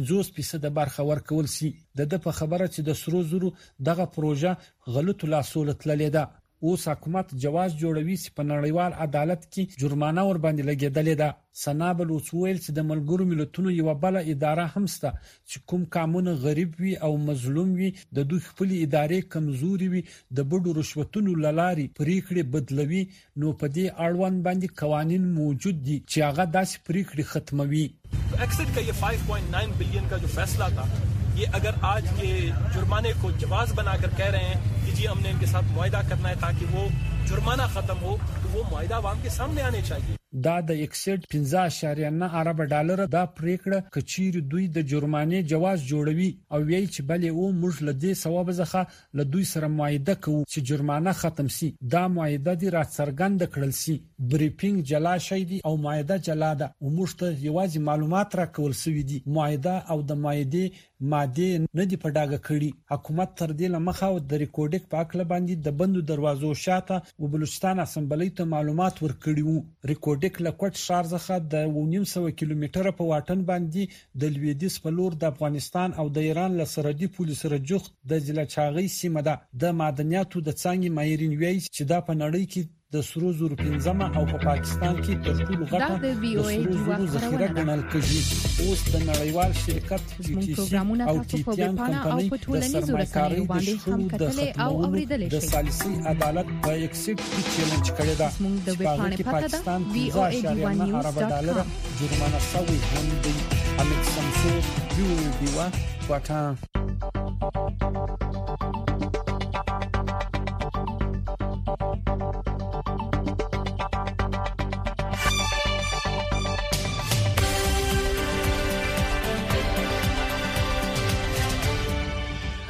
50% برخه ورکول سي. د په خبره چې د سرو زرو دغه پروژه غلط لاسول تللې ده. اوس حکومت جواز جوړوي چې په نړیوال عدالت کې جرمانه ور باندې لګیدلې ده. سنا بلوچ ویل چې د ملګرو ملتونو یو بل اداره هم شته چې کوم قانون غریب وي او مظلوم وي د دوی خپل ادارې کمزوري وي د بډو رشوتونو لاري پریکړې بدلوي. نو په دې اړوند باندې قوانين موجود دي چې هغه داسې پریکړې ختموي. एक्सेट का ये 5.9 बिलियन का जो फैसला था, ये अगर आज के जुर्माने को जवाज बनाकर कह रहे हैं कि जी हमने इनके साथ मुआहदा करना है ताकि वो जुर्माना खत्म हो, तो वो मुआहदा आवाम के सामने आने चाहिए. دا د 1.15 ارب ډالر دا پریکړه کچیر دوی د جرمانې جواز جوړوي او ویل چې بلې او موږ له دې ثواب څخه له دوی سره معاهده کوو چې جرمانه ختم سي. دا معاهده دی را څرګند کړل سي. بریفینګ جلا شي دي او معاهده جلا ده او موږ ته یوازې معلومات را کول سوي دي. معاهده او د معاهده ماده نه دی په ډاګه کړي. حکومت تر دې لمخه د ریکورډیک په اکل باندې د بندو دروازو شاته او بلوچستان اسمبلی ته معلومات ورکړي وو. ریکورډیک لکوټ شار څخه د 900 کیلومتره په واټن باندې د لویدیځ په لور د افغانستان او د ایران له سرحدي پولیس سره جوخت د ځلچاغي سیمه ده. د معدنیاتو د څنګه ماهرین وایي چې دا په نړۍ کې د سرو زرو 15 او په پاکستان کې تر ټولو غټه د سرو زرو ذخیره ګڼل کېږي. اوس د نړیوال شرکت او ټیټیان کمپنۍ د سرمایه‌کاري باندې هم کتلې او اوریدلې شي. د سالسي عدالت په ایکسپټ کې چیلنج کړی دا د وپانې پته ده $VOA جرمانه شوی هم دی. حمید سمسور دیوا کوټه. د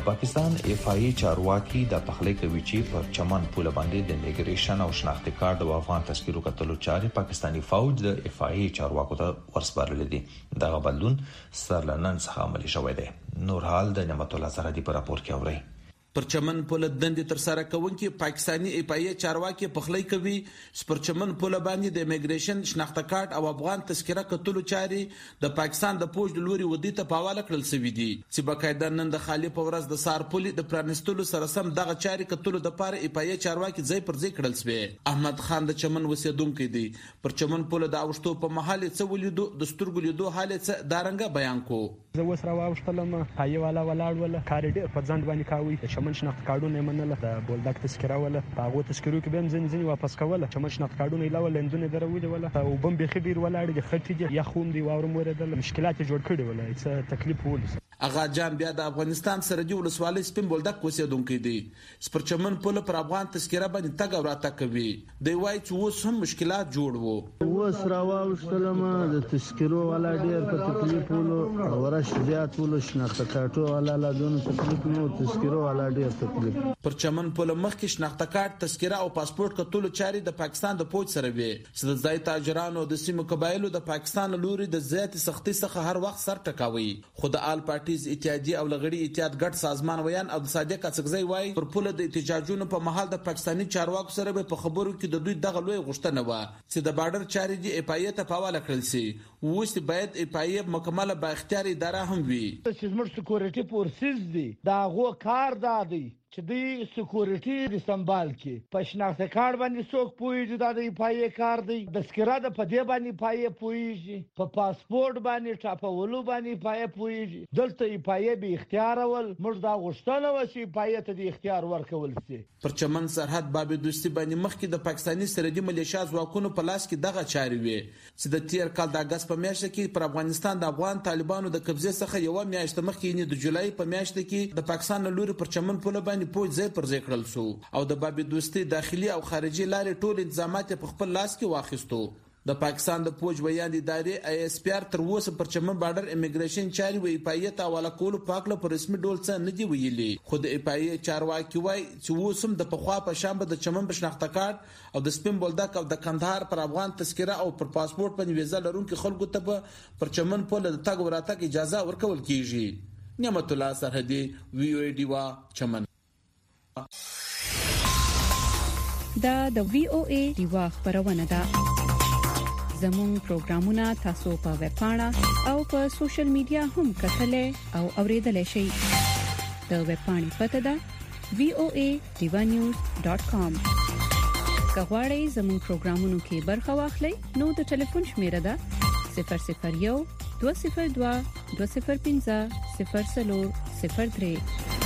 د پاکستان اف آی چارواکي د پخلی کوي چې پر چمن پول باندې د میګریشن او شناختی کارت او افغان تذکرو کتلو چارې پاکستانی فوج د اف آی چارواکو ته ورسپارل دي. دغه بدلون سرلنن څخه عملي شوی دی. نور حال د نعمت الله سرحدي پر راپور کې اوري. پرچمن پوله دندې تر سره کوونکي پاکستانی ایپای چارواکي پخلی کوي. پرچمن پوله باندې د ایمیګریشن شناخته کارت او افغان تذکره کتلو چارې د پاکستان د پوج د لوري ودی ته پاواله کړل سوي دي چې بقاعده نن د خالی په ورځ د سار پولي د پرانستلو سره سم دغه چارې کتلو د پاره ایپای چارواکي ځای پر ځای کړل سوي. احمد خان د چمن وسیدونکو دی. پرچمن پوله د اوشتو په محل څه ولیدو د سترګو لیدو حالت دارنګه بیان کو. زه وسره واوښتلم پای والا ولاړ ول کاریډ په ځند باندې کاوي د چمن شناخت کارډونه منله د بولدک تذکره ول هغه تذکرو کې به هم ځنې واپس کوله چمن شناخت کارډونه لاول لندونه درولې ول او بم به خبير ولاړ د خټې دي یا خوم دی واورم ورېدل مشکلات جوړ کړي ول څه تکلیف ول. اغا جان بیا د افغانستان سرحدي ولسوالۍ سپین بولدک اوسېدونکي دي. پرچمن پوله پر افغان تذکره باندې تګ او راتګ کوي. دی وایي چې اوس هم مشکلات جوړ وو. اوس راوښتلم د تذکرو والا ډېر په تکلیف ولو ورش زیات ولو شناخته کارتو والا لا دون تکلیف نو تذکرو والا ډېر تکلیف. پرچمن پوله مخکې شناخته کارت تذکره او پاسپورت کتلو چارې د پاکستان د پوج سره وي چې د ځای تاجرانو د سیمو قبایلو د پاکستان لوري د زیات سختي څخه هر وخت سر ټکاوي. خو د آل پارټیز اتحادیه او لغړی اتحاد ګډ سازمان ویان او د صادق اڅکزی وای پر پوله د احتجاجونو په محل د پاکستانی چارواکو سره په خبرو کې د دوی دغه لوی غوښتنه و چې د بارډر چارې دی ایپای ته پاواله کړل سي. اوس باید ایپای مکمله با اختیار اداره هم وي. چې زموږ سکیورټي فورسز دي دا غو کار دادي چې دی سکیورټي د سنبال کې په شناخته کارت باندې څوک پوهیږي دا د ایپای کار دی تذکره د پدې باندې پای پوهیږي په پاسپورت باندې ټاپولو باندې پای پوهیږي. دلته ایپای به اختیار ول موږ دا غوښتنه و چې ایپای ته د اختیار ورکول شي. پرچمن سرحد باب دوستی باندې مخکې د پاکستانی سرحدي ملیشیا ځواکونو په لاس کې دغه چارې وي چې د تیر کال د اگست په میاشت کې پر افغانستان د افغان طالبانو د قبضه څخه یو میاشت مخکې نه د جولای په میاشت کې د پاکستان لوري پرچمن پوله باندې پوج ځای پر ځای کړل سو او د باب دوستی داخلي او خارجي لارې ټول انتظامات په خپل لاس کې واخیستو. د پاکستان د پوج بیان ادارې آی اس پی آر تر اوسه پر چمن بارډر امیګریشن چاري وی پایت حواله کول پاکله پر رسمي ډول څه نه دی ویلي. خو د پای چارواکي وای چې اوسم د پخوا په شنبه د چمن بشناخته کارت او د سپین بولدک او د کندهار پر افغان تذکره او پر پاسپورت باندې ویزا لرونکو خلکو ته پر چمن پوله د تګ وراتګ اجازه ورکول کیږي. نعمت الله سرحدي وی او ای ډیوا چمن. دا د وی او ای ډیوا خبرونه ده. زموږ پروګرامونه تاسو په ویب پاڼه او په سوشل میډیا هم کتلای او اوریدلای شئ. د ویب پاڼې پته ده voanews.com. کغواړئ زموږ پروګرامونو کې برخه واخلئ نو د ټلیفون شمیره ده 001 202 205 0403.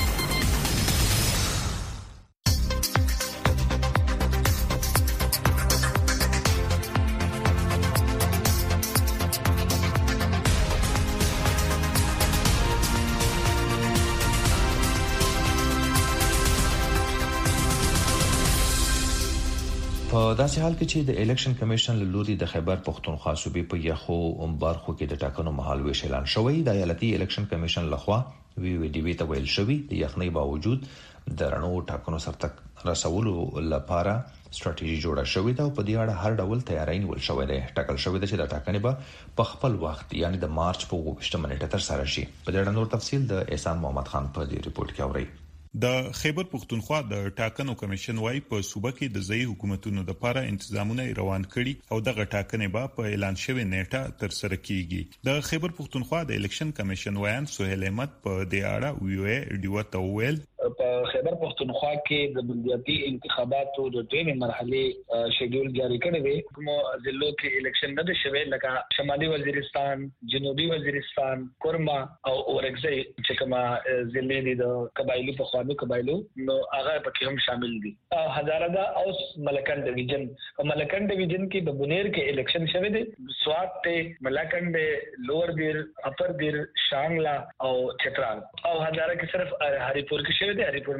په داسې حال کې چې د الیکشن کمیشن له لوري د خیبر پختونخوا صوبې په یخو برخو کې د ټاکنو مهال ویش اعلان شوی. د ایالتي الیکشن کمیشن لخوا وی ډی وی ته ویل شوی د یخنۍ باوجود د رڼو ټاکنو سرته رسولو لپاره ستراتیژي جوړه شوې ده او په دې اړه هر ډول تیاری نیول شوی دی. ټاکل شوی ده چې د ټاکنې به په خپل وخت یعنی د مارچ په 28 نیټه تر سره شي. په دې اړه نور تفصیل د احسان محمد خان په دې ریپورت کې اورئ. د خیبر پختونخوا د ټاکنو کمیشن وايي په صوبه کې د ځای حکومتونو د لپاره تنظیمونه روان کړي او دغه ټاکنې به په اعلان شوی نیټه تر سره کیږي. د خیبر پختونخوا د الیکشن کمیشن وایان سہیل احمد په دې اړه ویو ډیو ته ویل په خیبر پختونخوا کې د بلدیاتي انتخاباتو د دویمه مرحله شیډول جاری کړی دی. کوم ضلعو کې الیکشن نه شوی لکه شمالي وزیرستان، جنوبي وزیرستان، کورما او اورګزی چې کومه ضلع دي د قبایلی په خوانو قبایلو نو هغه پکې هم شامل دي. هزارهدا او ملکند ډیویژن په ملکند ډیویژن کې د بنیر کې الیکشن شوی دی. سوات ته ملکند، لوور دیر، اپر دیر، شانګلا او چترال او هزاره کې صرف هریپور کې شوی دی. هریپور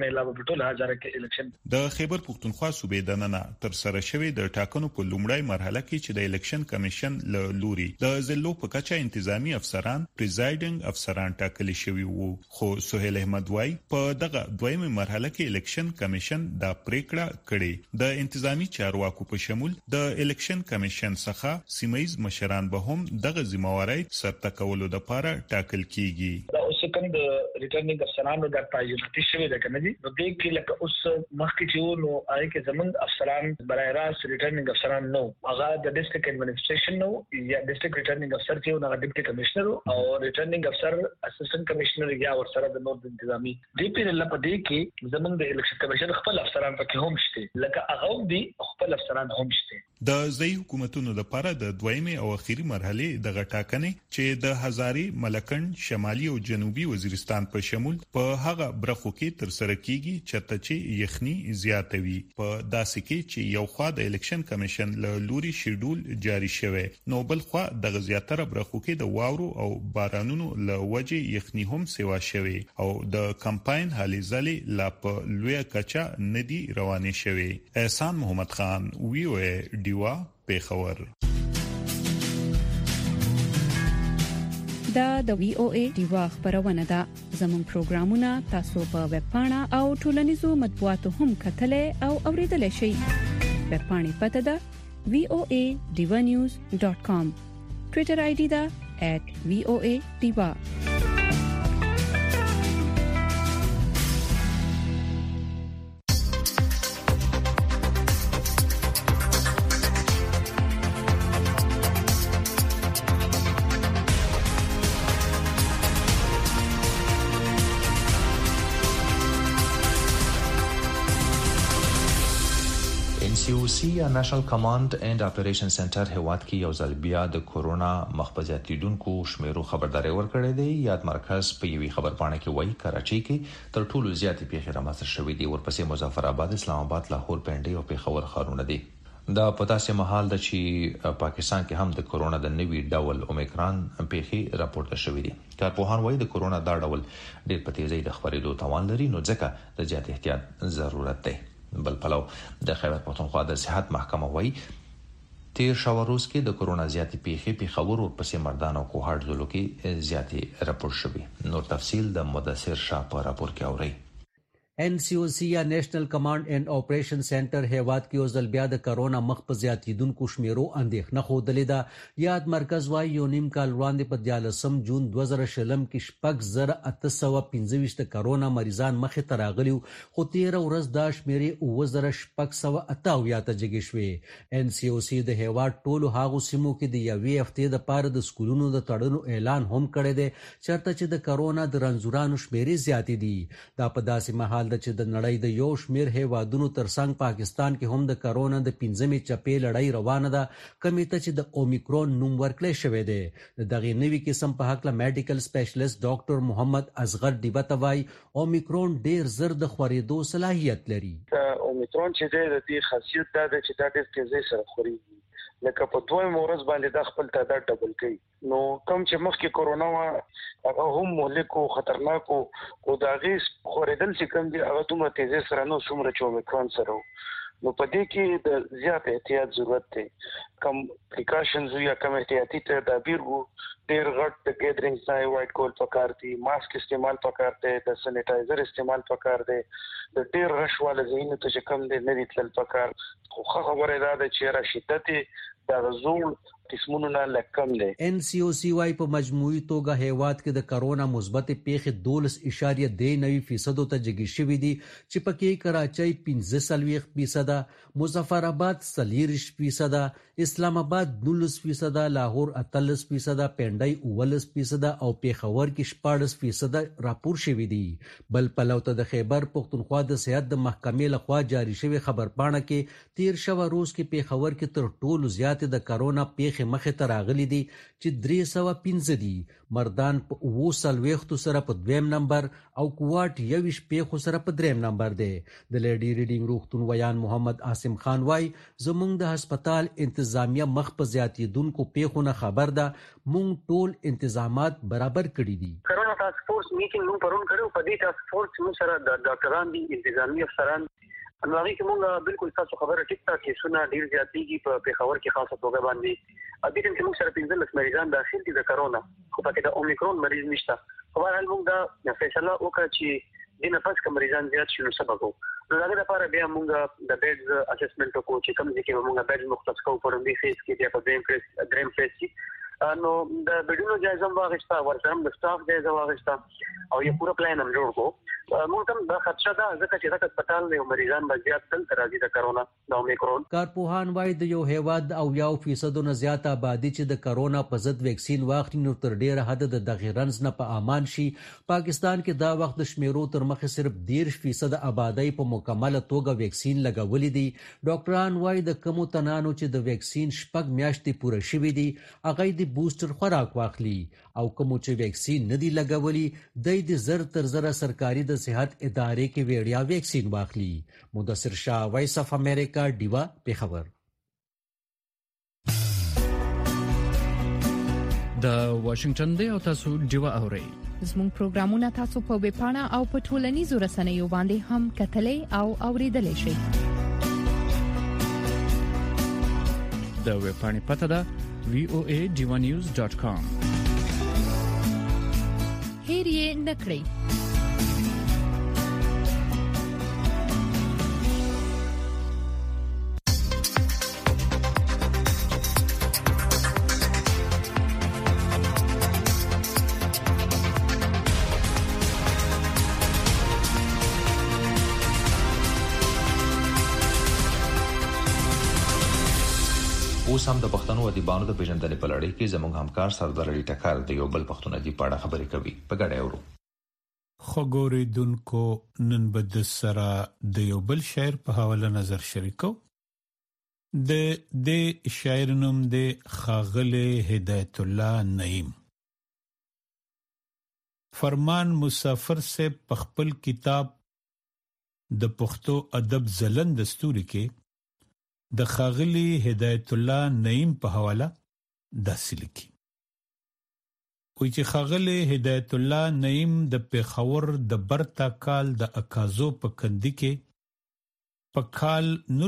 نه علاوه په ټول هزاره کې الیکشن د خیبر پختونخوا صوبې د نن تر سره شوی د ټاکنو په لومړی مرحله کې چې د الیکشن کمیشن له لوري د ضلعو په کچه انتظامی افسران پریزایډینګ افسران ټاکل شوی وو خو سهیل احمد وای په دغه دویمه مرحله کې الیکشن کمیشن دا پریکړه کړې د انتظامی چارواکو په شمول د الیکشن کمیشن څخه سیمایي مشران به هم دغه ذمہواری سرته کولو لپاره ټاکل کیږي دا اوس کوم د ریټرنینګ افسرانو د تعیناتي شوی د کنه دي نو دې کې لکه اوس مخکې چې نو آی کې زمونږ افسران برای راست ریټرنینګ افسران نو هغه د ډیسټریکټ ایڈمنسټریشن نو یا ډیسټریکټ ریټرنینګ افسر چې نو ډیپټي کمشنر او ریټرنینګ افسر اسسټنټ کمشنر یا ورسره د نور انتظامی دې په لپاره دې کې زمونږ د الیکشن کمیشن خپل افسران پکې هم شته لکه هغه دي خپل افسران هم شته د ځای حکومتونو لپاره د دویمه او اخیری مرحله د غټاکنې چې د هزاري ملکند شمالي او جنوبي وزیرستان په شمول په هغه برخو کې تر سره کیږي چې یخني زیاتوي په داسې کې چې یو خوا د الیکشن کمیشن له لوري شیډول جاری شوی نو بل خوا د غزياتره برخو کې د واورو او بارانونو له وجې یخني هم سیوا شوی او د کمپاین حالې ځلې لا په لوی کچا ندي روانې شوی احسان محمد خان وی او ډیوا پیښور دا د وی او ای ډیوا خبرونه ده زموږ پروګرامونه تاسو په ویب پاڼه او ټولنیزو مطبوعاتو هم کتلای او اوریدلای شئ ویب پاڼې پته ده voanews.com ټوئیټر آی ډی ده @voadiva NCOC یا نېشنل کمانډ اینڈ اپریشن سنټر هواد کې یو ځل بیا د کورونا مخبزیاتیدونکو شمیرو خبرداري ورکړې ده یاد مرکز په یوې خبرپاڼه کې وایي کراچۍ کې تر ټولو زیاتې پیښې رامنځته شوې دي ورپسې مظفر آباد اسلام آباد لاهور پنډي او پیښور ښارونه دي دا پتاسه محل د چې پاکستان کې هم د کورونا د نوي ډول اومیکرون پیښې راپورته شوې دي کارپوهان وایي د کورونا دا ډول ډېر په تیزۍ د خپرېدو توان لري نو ځکه د زیات احتیاط ضرورت دی بل پلو د خیبر پختونخوا د صحت محکمه وایي تیر شاوروز کې د کورونا زیاتې پیښې پیښور او پسې مردان او کوهاټ ضلعو کې زیاتې راپور شوې نور تفصیل د مدثر شاه په راپور کې اوري NCOC یا نېشنل کمانډ اینڈ اپریشن سنټر هیواد کې اوس بیا د کرونا مخ په زیاتیدونکو شمیرو اندېښنه خوده ده یاد مرکز وايي یو نیم کال وړاندې په 13 جون 2020 کې شپږ زره 815 کرونا مریضان مخ ته راغلي خو 13 ورځ دا شمیرې 9678 ته جګې شوې NCOC د هیواد ټولو هاغو سیمو کې د یوې هفتې د پاره د سکولونو د تړلو اعلان هم کړی دی چرته چې د کرونا د رنځورانو شمیرې زیاتې دي دا په داسې مهال د چې د نړۍ د یو شمیر هیوادونو ترڅنګ پاکستان کې هم د کرونا د 15مې چپې لړۍ روانه ده کمی ته چې د اومیکرون نوم ورکړل شوی دی دغه نوې قسم په حق له میډیکل سپیشلیست ډاکټر محمد اصغر دیبتوای اومیکرون ډیر زر د خورېدو صلاحیت لري اومیکرون چې د دې خاصیت دا ده چې دا ډېر تیزی سره خوريږي لکه په دویم ورځ باندې د خپل تعداد ډبل کوي نو کوم چې مخکې کورونا هغه هم مهلک او خطرناک او دا غیس خورېدل چې کوم دي هغه دومره تیزی سره نو څومره چې اومیکرون سره نو په دې کې د زیات احتیاط ضرورت دی کوم پریکاشنز یا کوم احتیاطي تدابیر وو ډېر غټ د ګیدرینګ ځای وایټ کول پکار دي ماسک استعمال پکار دی د سینیټایزر استعمال پکار دی د ډېر رش والا ځایونو ته چې کوم دی نه دي تلل پکار خو خبره ده چې را شدت د رزول قسمونو نه لکم دی NCOC وايي په مجموعي توګه هیواد کې د کرونا مثبت پیښې 12.9% ته جګی شوې دي چې پکې کراچۍ 15% مظفر آباد 40% اسلام آباد 19%، لاهور 18%، پنډای 19% او پیښور کې 14% راپور شوی دی. بل پلو ته د خیبر پختونخوا د صحت د محکمې لخوا جاری شوی خبرپاڼه کې تیر شوه روز کې پیښور کې تر ټولو زیات د کرونا پیښې مخه ته راغلي دي چې 315 دي. مردان په 20 سره په دویم نمبر او کوټ 21 پیښو سره په دریم نمبر دی. د لیډي ریډینګ روغتون ویان محمد عاصم خان وای زمونږ د هسپتال انتظام انتظامیه مخ په زیاتیدونکو پیښو خبر ده مونږ ټول انتظامات برابر کړی دي. کرونا ټاسک فورس میټینګ مونږ پرون کړو. په دې ټاسک فورس مونږ سره د ډاکټران دي، انتظامی افسران، نو هغه کې مونږ بالکل تاسو خبره ټیک ټاک کې سونه ډیر زیاتېږي په پیښور کې خاصه توګه باندې. ا دې کې مونږ سره 15 مریضان داخل دي د کرونا، خو پکې د اومیکرون مریض نشته. په هر حال مونږ دا فیصله وکړه چې د نفس کم مریضان زیات شي نو سبب وو. نو هغه لپاره بیا مونږ د بیډز اسسمنټ وکړو چې کوم ځکه مونږ بیډز مختص کوو په دې فیز کې بیا په دریم فیز کې نو د بیډونو جایزه واغښتا، ورسره د سټاف جایزه واغښتا او یو پوره پلان هم جوړ کړو. مونږ هم د خدشه ده ځکه چې د هسپتال له مریضان زیات تل راځي د کرونا د اومیکرون. کارپوهان وايي د یو هیواد او 1% نه زیات آبادی چې د کرونا په ضد ویکسین واخلي نو تر ډیره حد د دغه رنز نه په امان شي. پاکستان کې دا وخت د شمیرو تر مخه صرف 10% آبادی په مکمله توګه ویکسین لګولې دي. ډاکټران وايي د کومو تنانو چې د ویکسین شپږ میاشتې پوره شوې دي هغه د بوستر خوراک واخلي او کومو چې ویکسین نه دی لګولي د زر تر زر سرکاري د صحت ادارې کې ویډیا ویکسین واخلي. مدثر شاه، وایس اف امریکا، ډیوا، پیښور. د واشنگټن دی او تاسو ډیوا اورئ. زموږ پروګرامونه تاسو په ویب پاڼه او په ټولنیزو رسنیو باندې هم کتلای او اوریدلای شئ. د ویب پاڼې پته ده voadivanews.com. هیر یې نکړئ. اوس هم د پښتنو ادیبانو د پیژندنې په لړۍ کې زموږ همکار سردار علي ټکر د یو بل پښتون ادیب په اړه خبرې کوي. په ګډه اورو. خګوري دونکو نن بد سره د یو بل شاعر په حواله نظر شریکو. د شاعر نوم د خاغله هدایت الله نعیم. فرمان مسافر سے خپل کتاب د پښتو ادب زلند دستوري کې د خاغلی هدایت الله نعیم په حواله داسې لیکي. وایي چې خاغلی هدایت الله نعیم د پیښور د برتا کال د اکازو په کندي کې په کال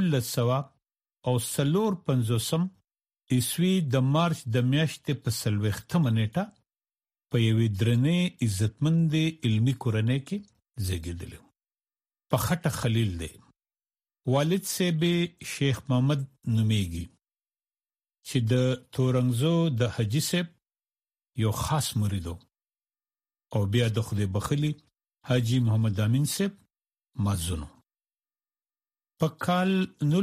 1950 عیسوي د مارچ د میاشتې په 30 نیټه په یوې درنې عزتمند علمی کورنۍ کې زیږیدلی. په خټه خلیل دی. والد صاحب شیخ محمد نومیږي چې د تورنګزو د حاجی صاحب یو خاص مریدو او بیا د خدای بخلی حاجی محمد امین صاحب مازونو. په کال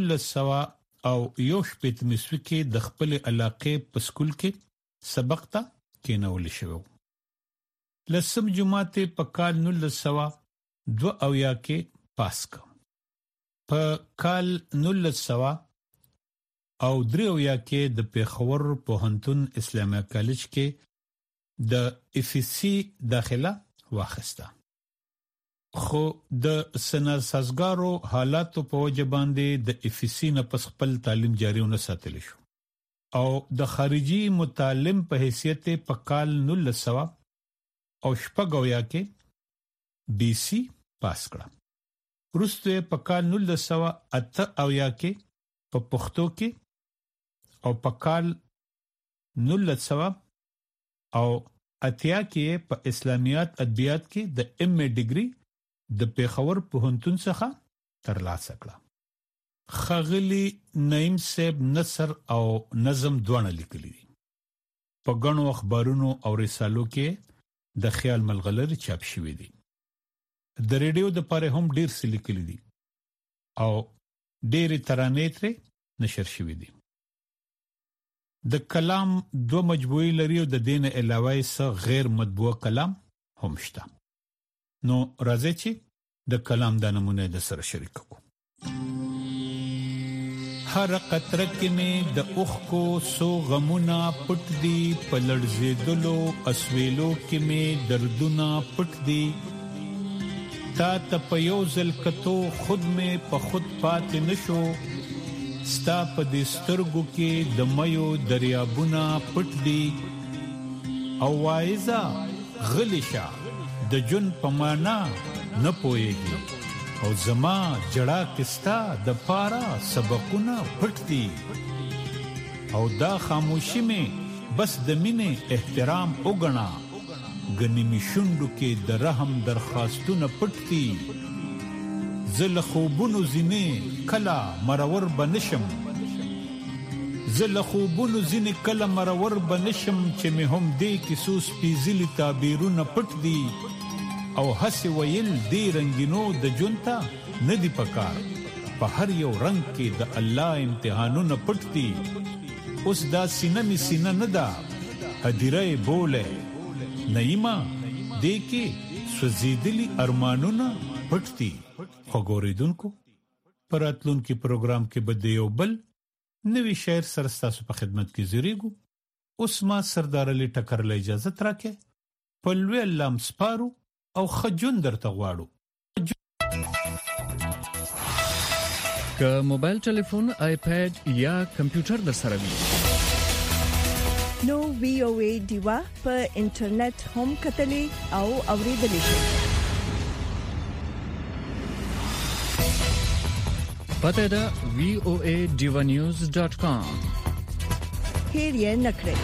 1900 مسوي کې د خپل علاقې په سکول کې سبق ته کېنول شو. لسم جمعه په کال 1902 کې پاس کړ. په کال 1903 کې د پیښور پوهنتون اسلامي کالج کې د افسی داخله واخیسته. خو د سناسازګارو حالاتو په وجه باندې د افسی نه پس خپل تعلیم جاری ونه ساتل شو او د خارجي متعلم په حیثیت په کال 1908 کې بی سی پاس کړ. وروسته په کال 1908 کې په پښتو کې او په کال 1980 کې په اسلامیات ادبیات کې د ایم ای ډیګري د پیښور پوهنتون څخه ترلاسه کړه. خاغلی نعیم صاحب نثر او نظم دواړه لیکلي دي. په غنو اخبارونو او رسالو کې د خیال ملغلر چاپ شوی دي. د ریډیو د پاره هم ډیر څه لیکلي دي او ډېری ترانې ترې نشر شوې دي. د کلام 2 مجموعې لري او د دین علاوه څه غیر مطبوع کلام هم شته. نو راځي چې د کلام د نمونه د سره شریک کو. هر قطره کې مې د اوخ کو سو غمونه پټ دي، په لړزېدلو اسویلو کې مې دردونه پټ دي. تا ته په یو ځل کتو خود مې په خود پاتې نشو، ستا په دې سترګو کې د ميو دریابونه پټ دي او وایزا غلیشا د جون پمانا نه پويږي او زما جړه کستا د پارا سبقونه پټ دي او دا خاموشي مې بس د مینې احترام وګڼا غنی می شوندو کې د رحم درخواستونه پټ دي زل خوبونو زینې کلا مرور بنشم زل خوبونو زینې کلا مرور بنشم چې مې هم دې کې سوس پیزلی تعبیرونه پټ دي او هسي ویل دی رنگینو د جونتا ندی پکار په هر یو رنگ کې د الله امتحانونه پټ دي اوس دا سینه می سینه ندا هدیره بوله نایما دیکي سوزیدلی ارمانونه پټ دي خګوریدونکو پراتلون کې پروګرام کې بده یو بل نوی شعر سرستاسو په خدمت کې زیریګو اوس ما سردار علی ټکر له اجازه تراکه پلوی لام سپارو او خجون درته غواړو که موبایل ټلیفون آیپاد یا کمپیوټر در سره وي نو وی او ای دیوا په انټرنیټ هم کتلې او اوریدلې شي پته دا voadivanews.com هیر یې نکړئ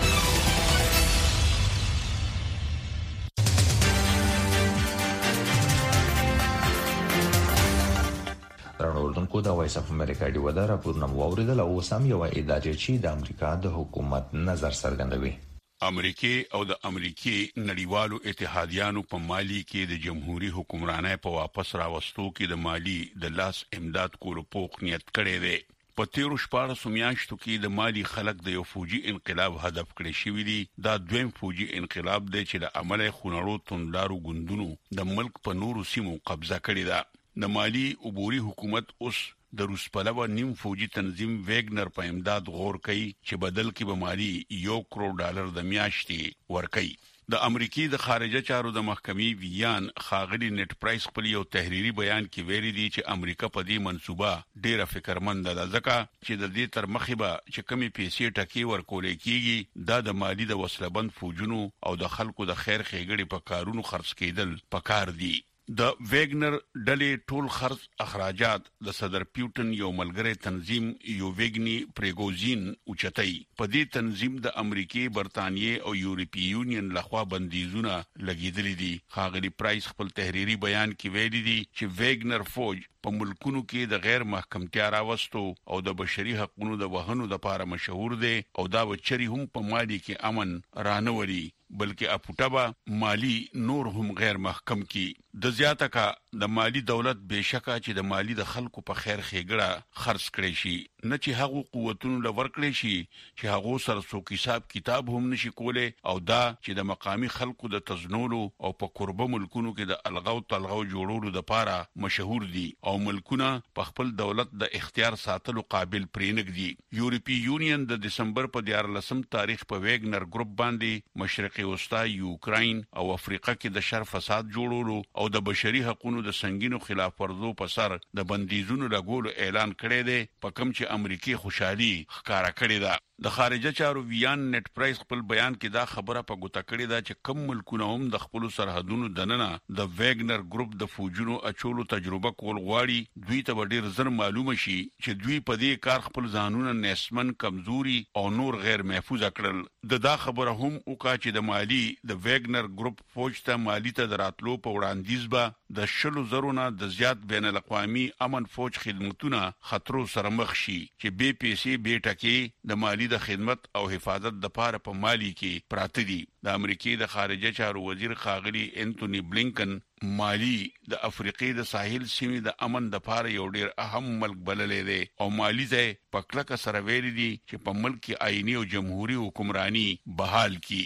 رانوردونکو د وایس اف امریکا دی ودا راپورنه واوریدل او سم یو ادارې چې د امریکا د حکومت نظر څرګندوي امریکای او د امریکای نړیوالو اتحادیانو په مالی کې د جمهوریت حکمرانۍ په واپس راوستو کې د مالی د لاس امداد کولو پوښ نیت کړی دی په تیرو شپاره سمیاشتو کې د مالی خلک د یو فوجي انقلاب هدف کړی شوی دی دا دویم فوجي انقلاب دی چې د عمله خونړو توندارو ګوندونو د ملک په نورو سیمو قبضه کړی دی د مالی عبوري حکومت اوس د روس پلوه نیم فوجي تنظیم ویګنر په امداد غور کوي چې بدل کې به مالی $1 کروڑ د میاشتې ورکړي د امریکای د خارجه چارو د محکمې ویان خاغلی نت پرایس خپل یو تحریری بیان کې ویلي دی چې امریکا په دې منصوبه ډیره فکرمند ده ځکه چې د دې تر مخې به چې کمی پیسې ټکی ورکولې کیږي دا د مالی د وسلبند فوجونو او د خلکو د خیر ښېګړې په کارونو خرڅ کېدل پکار دي د ویګنر ډلې ټول خرڅ اخراجات د صدر پیوټن یو ملګری تنظیم یو ویګنی پریګوزین اوچتای په دې تنظیم د امریکای برتانیې او یورپی یونین لخوا بندیزونه لګیدلې دي خاغلی پرایس خپل تحریری بیان کې ویلي دي چې ویګنر فوج په ملکونو کې د غیر محکمتیا راوستو او د بشري حقوقو د وهنو د لپاره مشهور دي او دا وچري هم په مالی کې امن رانوري بلکې اپوټبا مالی نور هم غیر محکم کی د زیاته کا د مالی دولت بشکا چې د مالی د خلکو په خیر ښېګړه خرڅ کړي شي نه چې هغه قوتونو لور کړی شي چې هغه سره څوک حساب کتاب هم نشي کوله او دا چې د مقامی خلکو د تزنولو او په قربه ملکونو کې د الغاو تلغاو جوړولو د لپاره مشهور دي او ملکونه په خپل دولت د اختیار ساتلو قابل پرېنګ دي یورپی یونین د دسمبر په 14 تاریخ په ویګنر ګروپ باندې مشرقي وسطا یوکرين او افریقا کې د شر فساد جوړولو او د بشري حقوقو د سنگینو خلاف ورزو په سر د بندیزونو لګولو اعلان کړی دی په کوم چې امریکای خوشحالي ښکارا کړې ده د خارجه چارو ویان نت پرایس خپل بیان کې دا خبره په ګوته کړې ده چې کم ملکونه هم د خپل سرحدونو دننه د ویګنر ګروپ د فوجونو اچولو تجربه کول غواړي دوی ته ډیر زر معلومه شي چې دوی په دې کار خپل ځانونه نسمن کمزوري او نور غیر محفوظ کړل دا خبره هم وکړه چې د مالی د ویګنر ګروپ فوج ته مالی ته دراتلو په وړاندیز به د 100,000 د زیات بین الاقوامي امن فوج خدمتونه خطرو سره مخ شي چې بے پیسې بے ټکی د مالی د خدمت او حفاظت د پاره په مالی کې پراته دي د امریکای د خارجه چارو وزیر خاغلی انټونی بلینکن مالی د افریقې د ساحل سیمې د امن د پاره یو ډیر اهم ملک بللې دی او مالی ځای په کلکه سره ویلي دي چې په ملک کې آئینی او جمهوریت حکمرانی بحال کی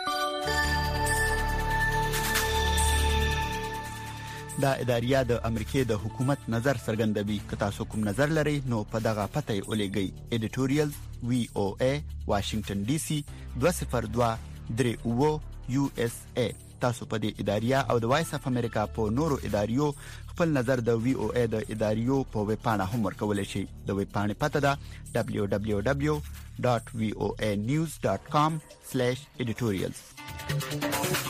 دا اداریه د امریکای د حکومت نظر څرګندوي که تاسو کوم نظر لرئ نو په دغه پته یې ولېږئ ایډیټوریال VOA واشنگټن DC 202 USA تاسو په دې اداریا او د وایس اف امریکا په نورو اداریو خپل نظر د وی او ای د اداریو په ویب پاڼه هم ورکول شي د ویب پاڼې پته ده www.voanews.com/editorials